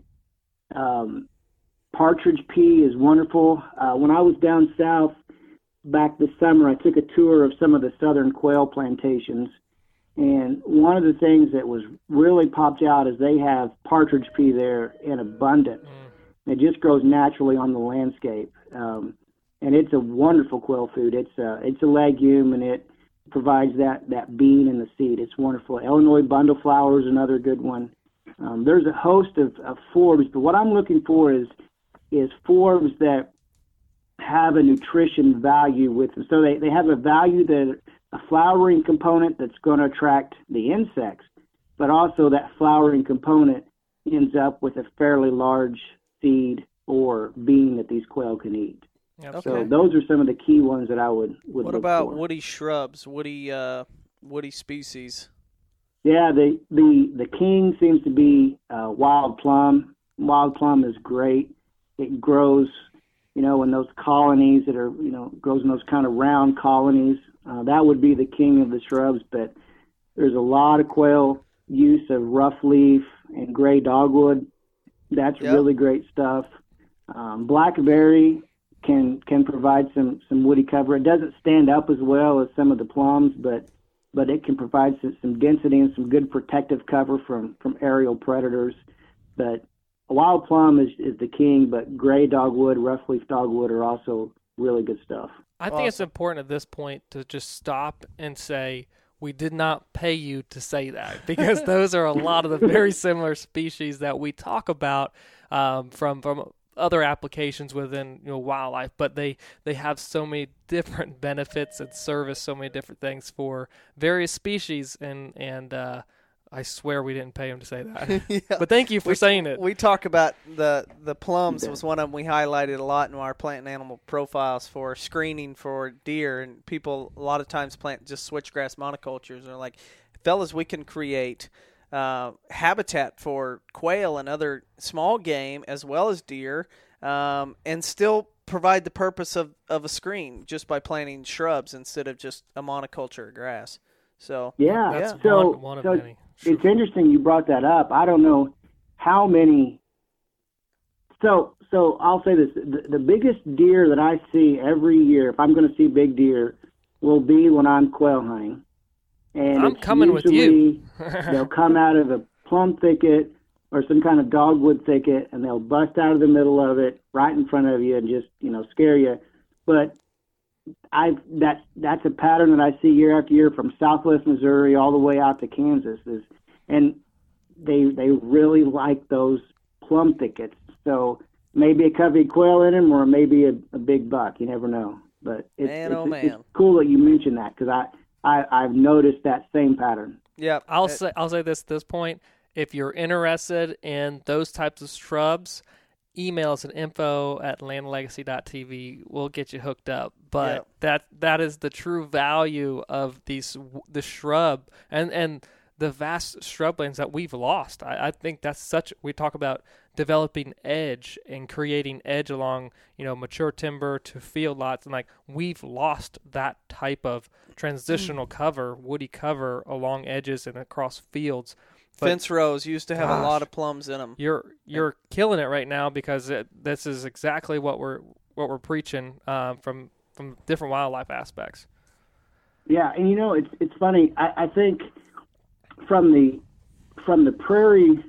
Um, partridge pea is wonderful. Uh, when I was down south back this summer, I took a tour of some of the southern quail plantations. And one of the things that was really popped out is they have partridge pea there in abundance. Mm. It just grows naturally on the landscape. Um, and it's a wonderful quail food. It's a, it's a legume, and it provides that, that bean in the seed. It's wonderful. Illinois bundleflower is another good one. Um, there's a host of, of forbs, but what I'm looking for is is forbs that have a nutrition value with them. So they, they have a value that a flowering component that's going to attract the insects, but also that flowering component ends up with a fairly large seed or bean that these quail can eat. Okay. So those are some of the key ones that I would, would What look about for. woody shrubs, woody uh, woody species? Yeah, the, the, the king seems to be uh, wild plum. Wild plum is great. It grows, you know, in those colonies that are, you know, grows in those kind of round colonies. Uh, that would be the king of the shrubs, but there's a lot of quail use of rough leaf and gray dogwood. That's yep. really great stuff. Um, blackberry can can provide some some woody cover. It doesn't stand up as well as some of the plums, but but it can provide some, some density and some good protective cover from from aerial predators. But a wild plum is, is the king, but gray dogwood, rough leaf dogwood are also really good stuff. I think awesome. It's important at this point to just stop and say, we did not pay you to say that, because those are a lot of the very similar species that we talk about um, from from other applications within, you know, wildlife, but they, they have so many different benefits and service so many different things for various species, and and uh, I swear we didn't pay him to say that. Yeah. But thank you for we, saying it. We talk about the the plums was one of them we highlighted a lot in our plant and animal profiles for screening for deer, and people a lot of times plant just switchgrass monocultures. They're like, fellas, we can create uh, habitat for quail and other small game as well as deer, um, and still provide the purpose of, of a screen just by planting shrubs instead of just a monoculture of grass. So yeah, that's yeah. so, one, one of so many. It's interesting you brought that up. I don't know how many. So, so I'll say this: the, the biggest deer that I see every year, if I'm going to see big deer, will be when I'm quail hunting. And I'm it's coming with you. They'll come out of a plum thicket or some kind of dogwood thicket, and they'll bust out of the middle of it, right in front of you, and just you know scare you. But I that's that's a pattern that I see year after year from Southwest Missouri all the way out to Kansas, is, and they they really like those plum thickets. So maybe a covey quail in them, or maybe a, a big buck. You never know. But it's, man, it's, oh, it's, man. it's cool that you mentioned that, because I, I I've noticed that same pattern. Yeah, I'll it, say I'll say this at this point: if you're interested in those types of shrubs, email us at info at land legacy dot t v. We'll get you hooked up. But yep. that that is the true value of these the shrub and and the vast shrublands that we've lost. I, I think that's such. We talk about developing edge and creating edge along, you know, mature timber to field lots, and like we've lost that type of transitional cover, woody cover along edges and across fields. But, fence rows used to have gosh, a lot of plums in them. You're you're yeah. killing it right now, because it, this is exactly what we're what we're preaching um, from from different wildlife aspects. Yeah, and you know it's it's funny. I, I think from the from the prairie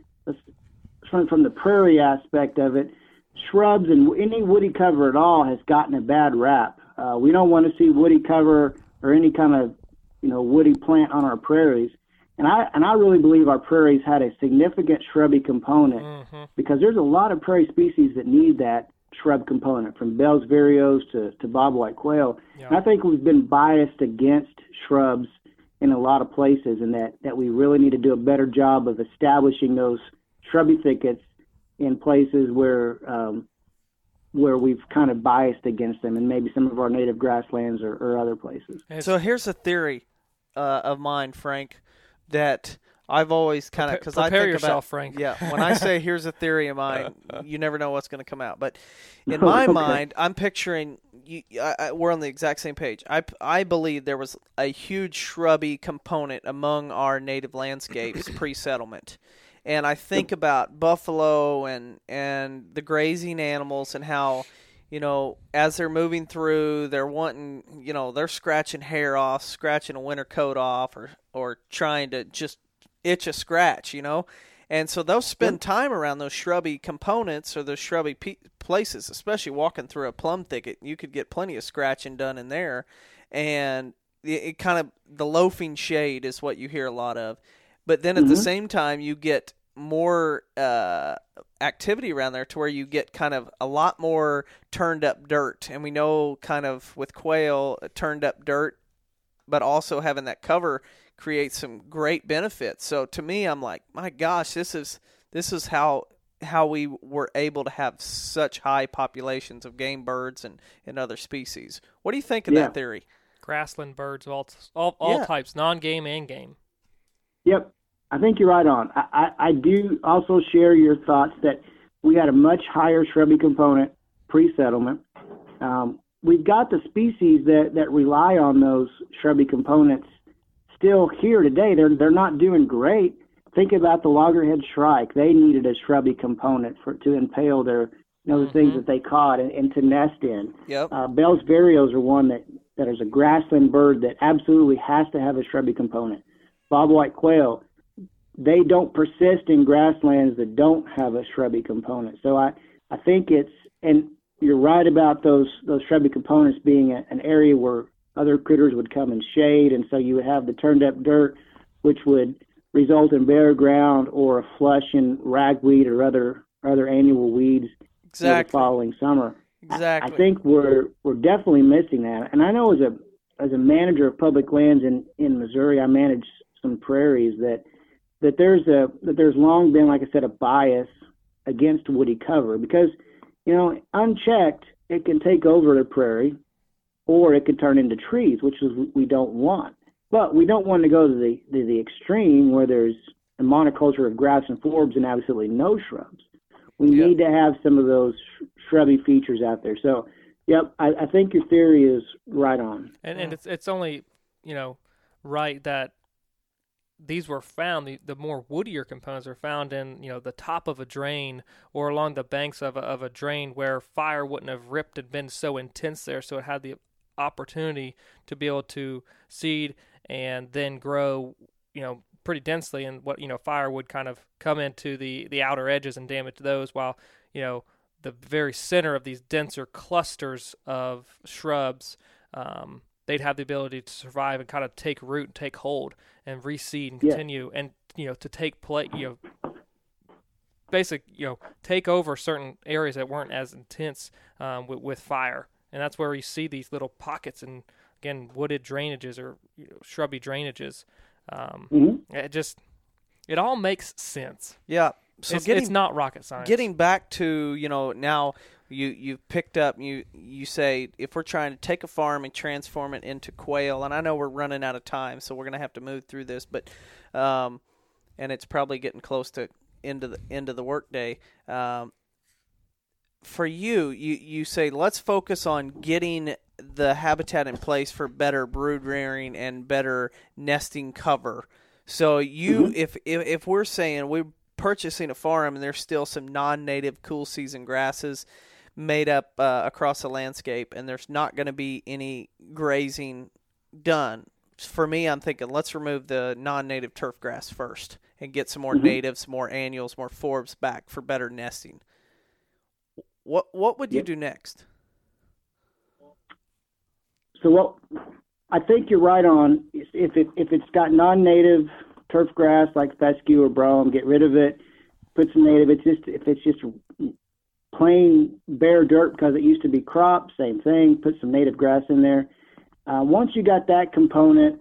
from from the prairie aspect of it, shrubs and any woody cover at all has gotten a bad rap. Uh, we don't want to see woody cover or any kind of you know woody plant on our prairies. And I and I really believe our prairies had a significant shrubby component, mm-hmm. because there's a lot of prairie species that need that shrub component, from Bell's vireos to, to bobwhite quail. Yeah. And I think we've been biased against shrubs in a lot of places, and that, that we really need to do a better job of establishing those shrubby thickets in places where um, where we've kind of biased against them, and maybe some of our native grasslands or, or other places. So here's a theory uh, of mine, Frank, that I've always kind of, because I think yourself, about, Frank. Yeah, when I say here's a theory of mine, you never know what's going to come out. But in my okay. mind, I'm picturing, you, I, I, we're on the exact same page. I, I believe there was a huge shrubby component among our native landscapes pre-settlement. And I think about buffalo and, and the grazing animals, and how, you know, as they're moving through, they're wanting, you know, they're scratching hair off, scratching a winter coat off, or, or trying to just itch a scratch, you know. And so they'll spend time around those shrubby components or those shrubby pe- places, especially walking through a plum thicket. You could get plenty of scratching done in there. And it, it kind of, the loafing shade is what you hear a lot of. But then at mm-hmm. the same time, you get more uh, activity around there to where you get kind of a lot more turned up dirt. And we know kind of with quail, turned up dirt, but also having that cover creates some great benefits. So to me, I'm like, my gosh, this is this is how how we were able to have such high populations of game birds and, and other species. What do you think of yeah. that theory? Grassland birds, all all, all yeah. types, non-game and game. Yep. I think you're right on. I, I, I do also share your thoughts that we had a much higher shrubby component pre-settlement. Um, we've got the species that, that rely on those shrubby components still here today. They're they're not doing great. Think about the loggerhead shrike. They needed a shrubby component for to impale their, you know, the Mm-hmm. things that they caught and, and to nest in. Yep. Uh, Bell's Vireos are one that, that is a grassland bird that absolutely has to have a shrubby component. Bobwhite quail, they don't persist in grasslands that don't have a shrubby component. So I, I think it's, and you're right about those, those shrubby components being a, an area where other critters would come and shade, and so you would have the turned up dirt, which would result in bare ground or a flush in ragweed or other other annual weeds Exactly. the following summer. Exactly. I, I think we're we're definitely missing that. And I know as a as a manager of public lands in, in Missouri, I manage some prairies that that there's a that there's long been, like I said, a bias against woody cover because, you know, unchecked it can take over the prairie, or it could turn into trees, which is we don't want. But we don't want to go to the to the extreme where there's a monoculture of grass and forbs and absolutely no shrubs. We Yep. need to have some of those sh- shrubby features out there. So, yep, I, I think your theory is right on. And and it's it's only, you know, right that these were found, the, the more woodier components are found in, you know, the top of a drain or along the banks of a, of a drain where fire wouldn't have ripped and been so intense there, so it had the opportunity to be able to seed and then grow, you know, pretty densely, and what, you know, fire would kind of come into the, the outer edges and damage those, while, you know, the very center of these denser clusters of shrubs, um, they'd have the ability to survive and kind of take root and take hold and reseed and Yeah. continue and, you know, to take play, you know, basic, you know, take over certain areas that weren't as intense um, with, with fire. And that's where you see these little pockets and, again, wooded drainages or, you know, shrubby drainages. Um, Mm-hmm. It just, it all makes sense. Yeah. So it's, getting it's not rocket science. getting back to, you know, now you you've picked up, you you say if we're trying to take a farm and transform it into quail, and I know we're running out of time, so we're going to have to move through this, but um, and it's probably getting close to end of the end of the workday. Um, for you, you you say let's focus on getting the habitat in place for better brood rearing and better nesting cover. So you, Mm-hmm. if, if if we're saying we're purchasing a farm and there's still some non-native cool season grasses made up uh, across the landscape, and there's not going to be any grazing done. For me, I'm thinking let's remove the non-native turf grass first and get some more Mm-hmm. natives, more annuals, more forbs back for better nesting. What what would you Yep. do next? So what I think you're right on. If it if it's got non-native turf grass like fescue or brome, get rid of it. Put some native. It's just if it's just plain bare dirt because it used to be crop, same thing. Put some native grass in there. Uh, once you got that component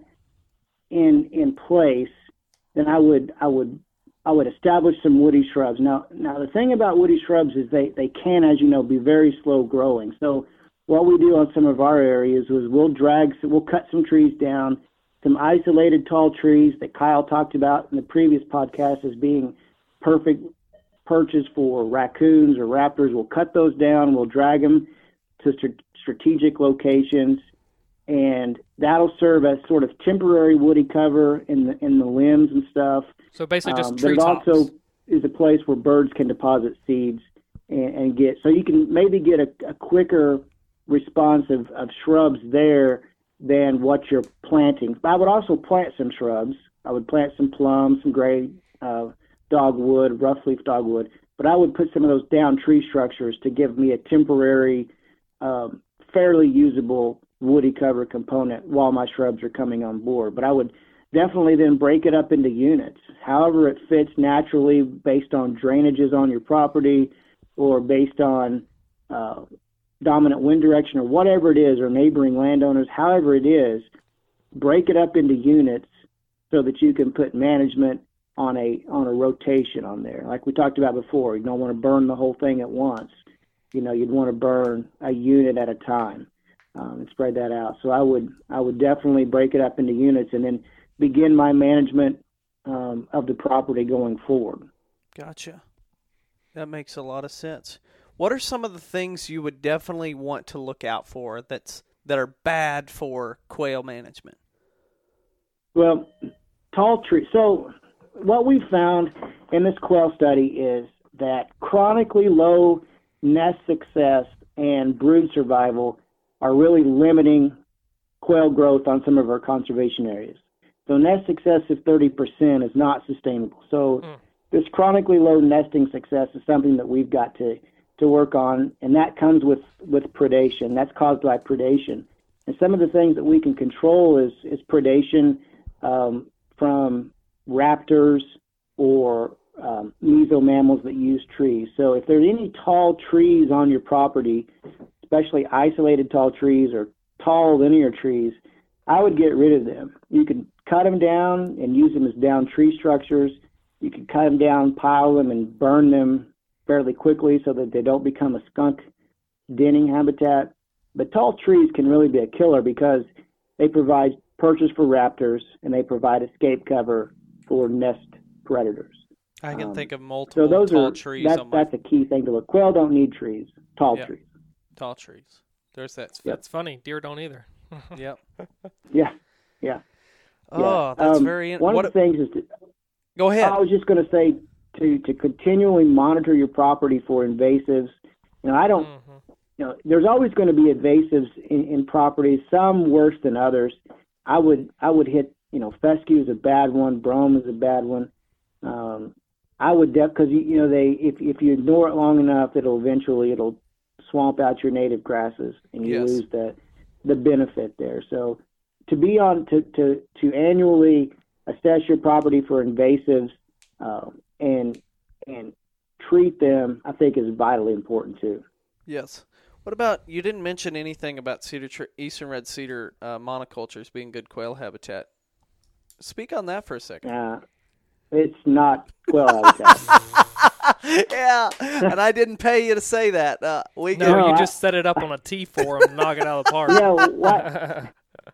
in in place, then I would I would I would establish some woody shrubs. Now now the thing about woody shrubs is they they can, as you know, be very slow growing. So what we do on some of our areas is we'll drag, we'll cut some trees down, some isolated tall trees that Kyle talked about in the previous podcast as being perfect perches for raccoons or raptors. We'll cut those down, we'll drag them to st- strategic locations, and that'll serve as sort of temporary woody cover in the in the limbs and stuff. So basically just Um, but tree it tops. also is a place where birds can deposit seeds and, and get, so you can maybe get a, a quicker response of, of shrubs there than what you're planting. I would also plant some shrubs. I would plant some plums, some gray uh, dogwood, rough leaf dogwood, but I would put some of those down tree structures to give me a temporary, um, fairly usable woody cover component while my shrubs are coming on board. But I would definitely then break it up into units, however it fits naturally based on drainages on your property or based on uh, dominant wind direction or whatever it is, or neighboring landowners, however it is, break it up into units so that you can put management on a on a rotation on there. Like we talked about before, you don't want to burn the whole thing at once. You know, you'd want to burn a unit at a time um, and spread that out. So I would I would definitely break it up into units and then begin my management um, of the property going forward. Gotcha. That makes a lot of sense. What are some of the things you would definitely want to look out for that's that are bad for quail management? Well, tall trees. So what we found in this quail study is that chronically low nest success and brood survival are really limiting quail growth on some of our conservation areas. So nest success of thirty percent is not sustainable. So mm. this chronically low nesting success is something that we've got to, to work on, and that comes with, with predation. That's caused by predation. And some of the things that we can control is, is predation um, from raptors or um, mesomammals that use trees. So if there's any tall trees on your property, especially isolated tall trees or tall linear trees, I would get rid of them. You can cut them down and use them as down tree structures. You can cut them down, pile them, and burn them fairly quickly so that they don't become a skunk denning habitat. But tall trees can really be a killer because they provide perches for raptors and they provide escape cover for nest predators. I can um, think of multiple so those tall are, trees. That's, on my... that's a key thing to look. Quail don't need trees, tall yep. trees. Tall trees. There's that. Yep. That's funny. Deer don't either. Yep. Yeah, yeah. Oh, yeah. that's um, very. In- one what of the things is to, go ahead. I was just going to say to to continually monitor your property for invasives. You know, I don't. Mm-hmm. You know, there's always going to be invasives in, in properties. Some worse than others. I would I would hit. You know, fescue is a bad one. Brome is a bad one. Um, I would def because you, you know they if if you ignore it long enough, it'll eventually it'll swamp out your native grasses and you yes. lose the the benefit there. So to be on to, to, to annually assess your property for invasives um, and and treat them, I think is vitally important too. Yes. What about, you didn't mention anything about cedar tr- eastern red cedar uh, monocultures being good quail habitat. Speak on that for a second. Uh, it's not quail habitat. Yeah, and I didn't pay you to say that. Uh, we no, No, you I- just set it up on a tee for them and knock it out of the park. Yeah, why,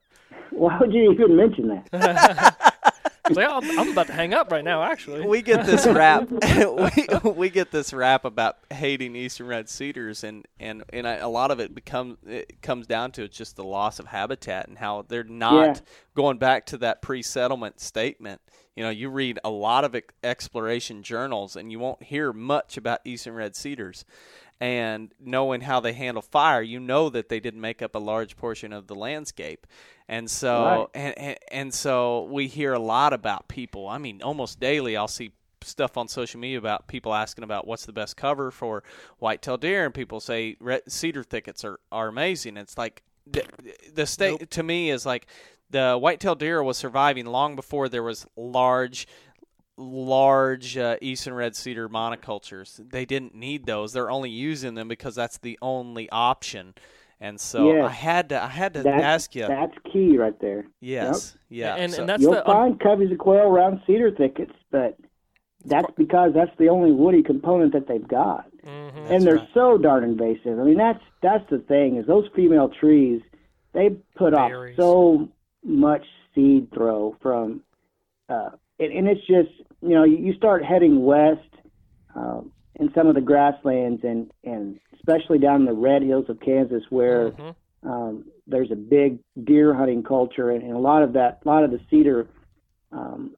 why would you even mention that? Like, I'm, I'm about to hang up right now, actually. We get this rap. we, we get this rap about hating eastern red cedars, and and and I, a lot of it becomes it comes down to it's just the loss of habitat and how they're not Yeah. going back to that pre-settlement statement. You know, you read a lot of ex- exploration journals, and you won't hear much about eastern red cedars. And knowing how they handle fire, you know that they didn't make up a large portion of the landscape. And so Right. and, and and so we hear a lot about people. I mean, almost daily I'll see stuff on social media about people asking about what's the best cover for whitetail deer, and people say red, cedar thickets are, are amazing. It's like the, the state nope. to me is like the whitetail deer was surviving long before there was large large uh, eastern red cedar monocultures. They didn't need those. They're only using them because that's the only option. And so Yes. I had to I had to That's, ask you. That's key right there. Yes. Yep. Yeah. And, so, and that's You'll the find coveys of quail around cedar thickets, but that's because that's the only woody component that they've got. Mm-hmm. And they're right. so darn invasive. I mean, that's that's the thing is those female trees, they put Berries. off so much seed throw from, uh, and, and it's just, you know, you, you start heading west um, in some of the grasslands and, and especially down in the red hills of Kansas where Mm-hmm. um, there's a big deer hunting culture, and, and a lot of that, a lot of the cedar, um,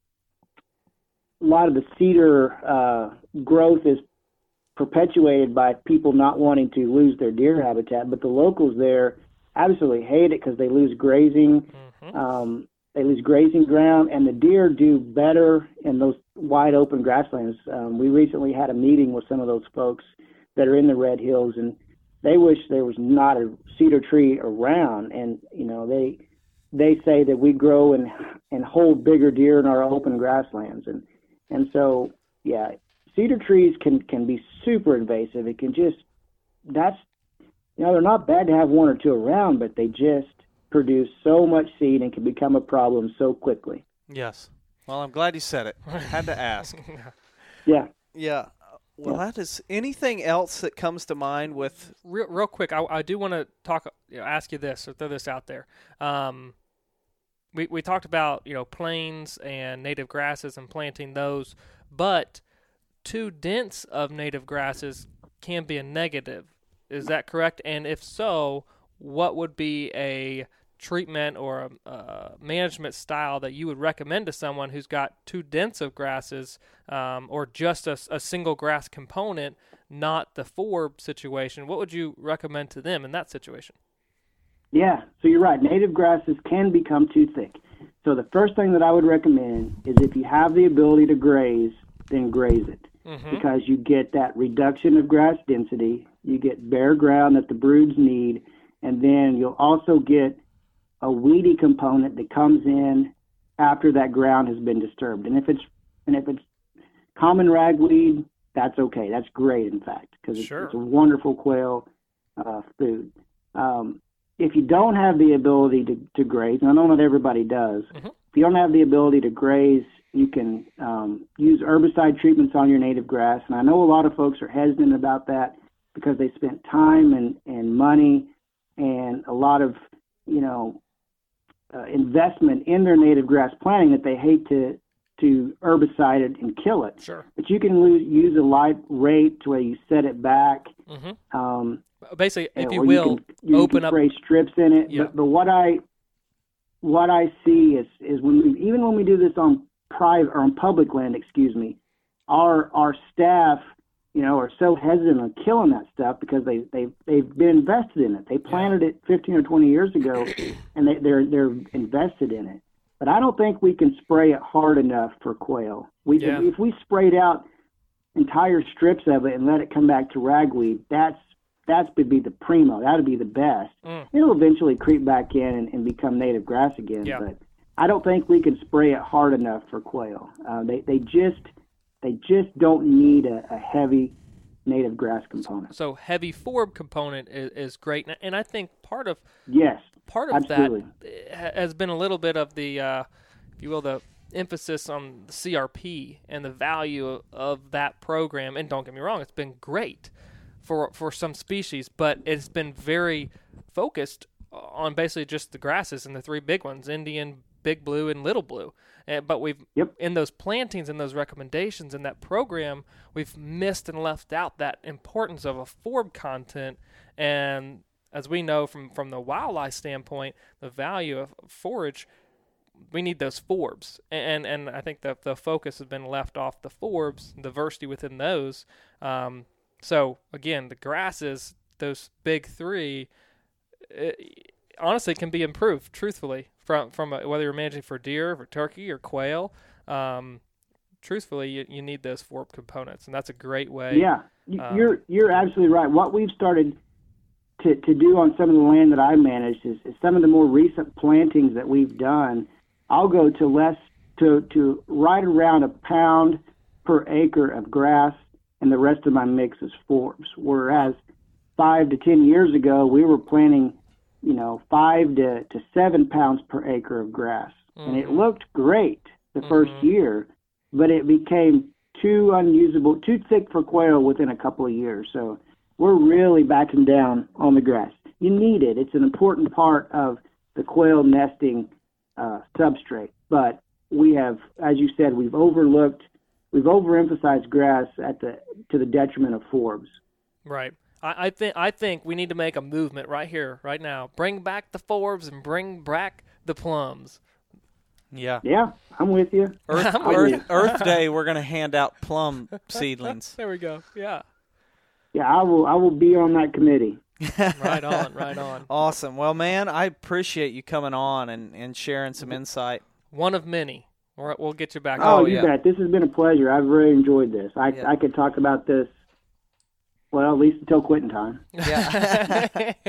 a lot of the cedar uh, growth is perpetuated by people not wanting to lose their deer habitat, but the locals there absolutely hate it because they lose grazing, Mm-hmm. um, they lose grazing ground, and the deer do better in those wide open grasslands. Um, we recently had a meeting with some of those folks that are in the Red Hills, and they wish there was not a cedar tree around. And you know, they they say that we grow and and hold bigger deer in our open grasslands, and and so yeah, cedar trees can can be super invasive. It can just that's you know they're not bad to have one or two around, but they just produce so much seed and can become a problem so quickly. yes. Well, I'm glad you said it. I had to ask. Yeah. Yeah. Well, that is anything else that comes to mind with Real, real quick, I, I do want to talk, you know, ask you this or throw this out there. Um, we we talked about you know plains and native grasses and planting those, but too dense of native grasses can be a negative. Is that correct? And if so, what would be a treatment or a uh, management style that you would recommend to someone who's got too dense of grasses um, or just a, a single grass component, not the forb situation, what would you recommend to them in that situation? Yeah, so you're right. Native grasses can become too thick. So the first thing that I would recommend is if you have the ability to graze, then graze it. Mm-hmm. Because you get that reduction of grass density, you get bare ground that the broods need, and then you'll also get a weedy component that comes in after that ground has been disturbed. And if it's and if it's common ragweed, that's okay. That's great, in fact, because it's, sure. it's a wonderful quail uh, food. Um, if you don't have the ability to, to graze, and I know not everybody does, mm-hmm. if you don't have the ability to graze, you can um, use herbicide treatments on your native grass. And I know a lot of folks are hesitant about that because they spent time and, and money and a lot of, you know, uh, investment in their native grass planting that they hate to to herbicide it and kill it. Sure. But you can lose, use a light rate to where you set it back. Mm-hmm. Um, Basically, if you or will, you can, you open can up spray strips in it. Yeah. But, but what I what I see is is when we, even when we do this on private or on public land, excuse me, our our staff, you know, are so hesitant on killing that stuff because they they they've been invested in it. They planted yeah. it fifteen or twenty years ago, and they, they're they're invested in it. But I don't think we can spray it hard enough for quail. We yeah. if, if we sprayed out entire strips of it and let it come back to ragweed, that's that's would be the primo. That would be the best. Mm. It'll eventually creep back in and, and become native grass again. Yeah. But I don't think we can spray it hard enough for quail. Uh, they they just they just don't need a, a heavy native grass component. So heavy forb component is, is great, and I think part of yes. Part of Absolutely. that has been a little bit of the, uh, if you will, the emphasis on the C R P and the value of, of that program. And don't get me wrong, it's been great for for some species, but it's been very focused on basically just the grasses and the three big ones, Indian, Big Blue, and Little Blue. And, but we've, yep. in those plantings and those recommendations in that program, we've missed and left out that importance of a forb content. And as we know from, from the wildlife standpoint, the value of forage, we need those forbs. And and I think that the focus has been left off the forbs, diversity within those. Um, so, again, the grasses, those big three, it, honestly can be improved, truthfully, from, from a, whether you're managing for deer, for turkey, or quail. Um, truthfully, you, you need those forb components, and that's a great way. Yeah, you're, you're absolutely right. What we've started To, to do on some of the land that I managed is, is some of the more recent plantings that we've done. I'll go to less to to right around a pound per acre of grass, and the rest of my mix is forbs. Whereas five to ten years ago, we were planting, you know, five to, to seven pounds per acre of grass, mm-hmm. and it looked great the mm-hmm. first year, but it became too unusable, too thick for quail within a couple of years. So we're really backing down on the grass. You need it. It's an important part of the quail nesting uh, substrate. But we have, as you said, we've overlooked, we've overemphasized grass at the to the detriment of forbs. Right. I, I think I think we need to make a movement right here, right now. Bring back the forbs and bring back the plums. Yeah. Yeah, I'm with you. Earth, I'm with Earth, you. Earth Day, we're going to hand out plum seedlings. There we go. Yeah. Yeah, I will. I will be on that committee. Right on, right on. Awesome. Well, man, I appreciate you coming on and, and sharing some insight. One of many. We're, we'll get you back. Oh, on. you yeah. bet. This has been a pleasure. I've really enjoyed this. I yeah. I could talk about this, well, at least until quitting time. Yeah.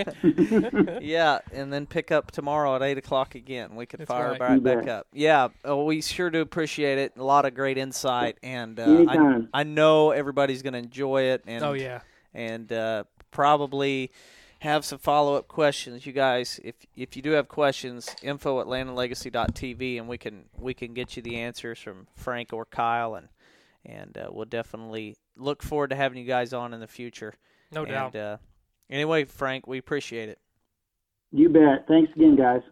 Yeah, and then pick up tomorrow at eight o'clock again. We could That's fire right. right You back bet. up. Yeah, uh, we sure do appreciate it. A lot of great insight, and uh, Anytime. I, I know everybody's going to enjoy it. And, Oh, yeah. And uh, probably have some follow-up questions. You guys, if if you do have questions, info at land and legacy dot t v, and we can we can get you the answers from Frank or Kyle, and and uh, we'll definitely look forward to having you guys on in the future. No doubt. And, uh, anyway, Frank, we appreciate it. You bet. Thanks again, guys.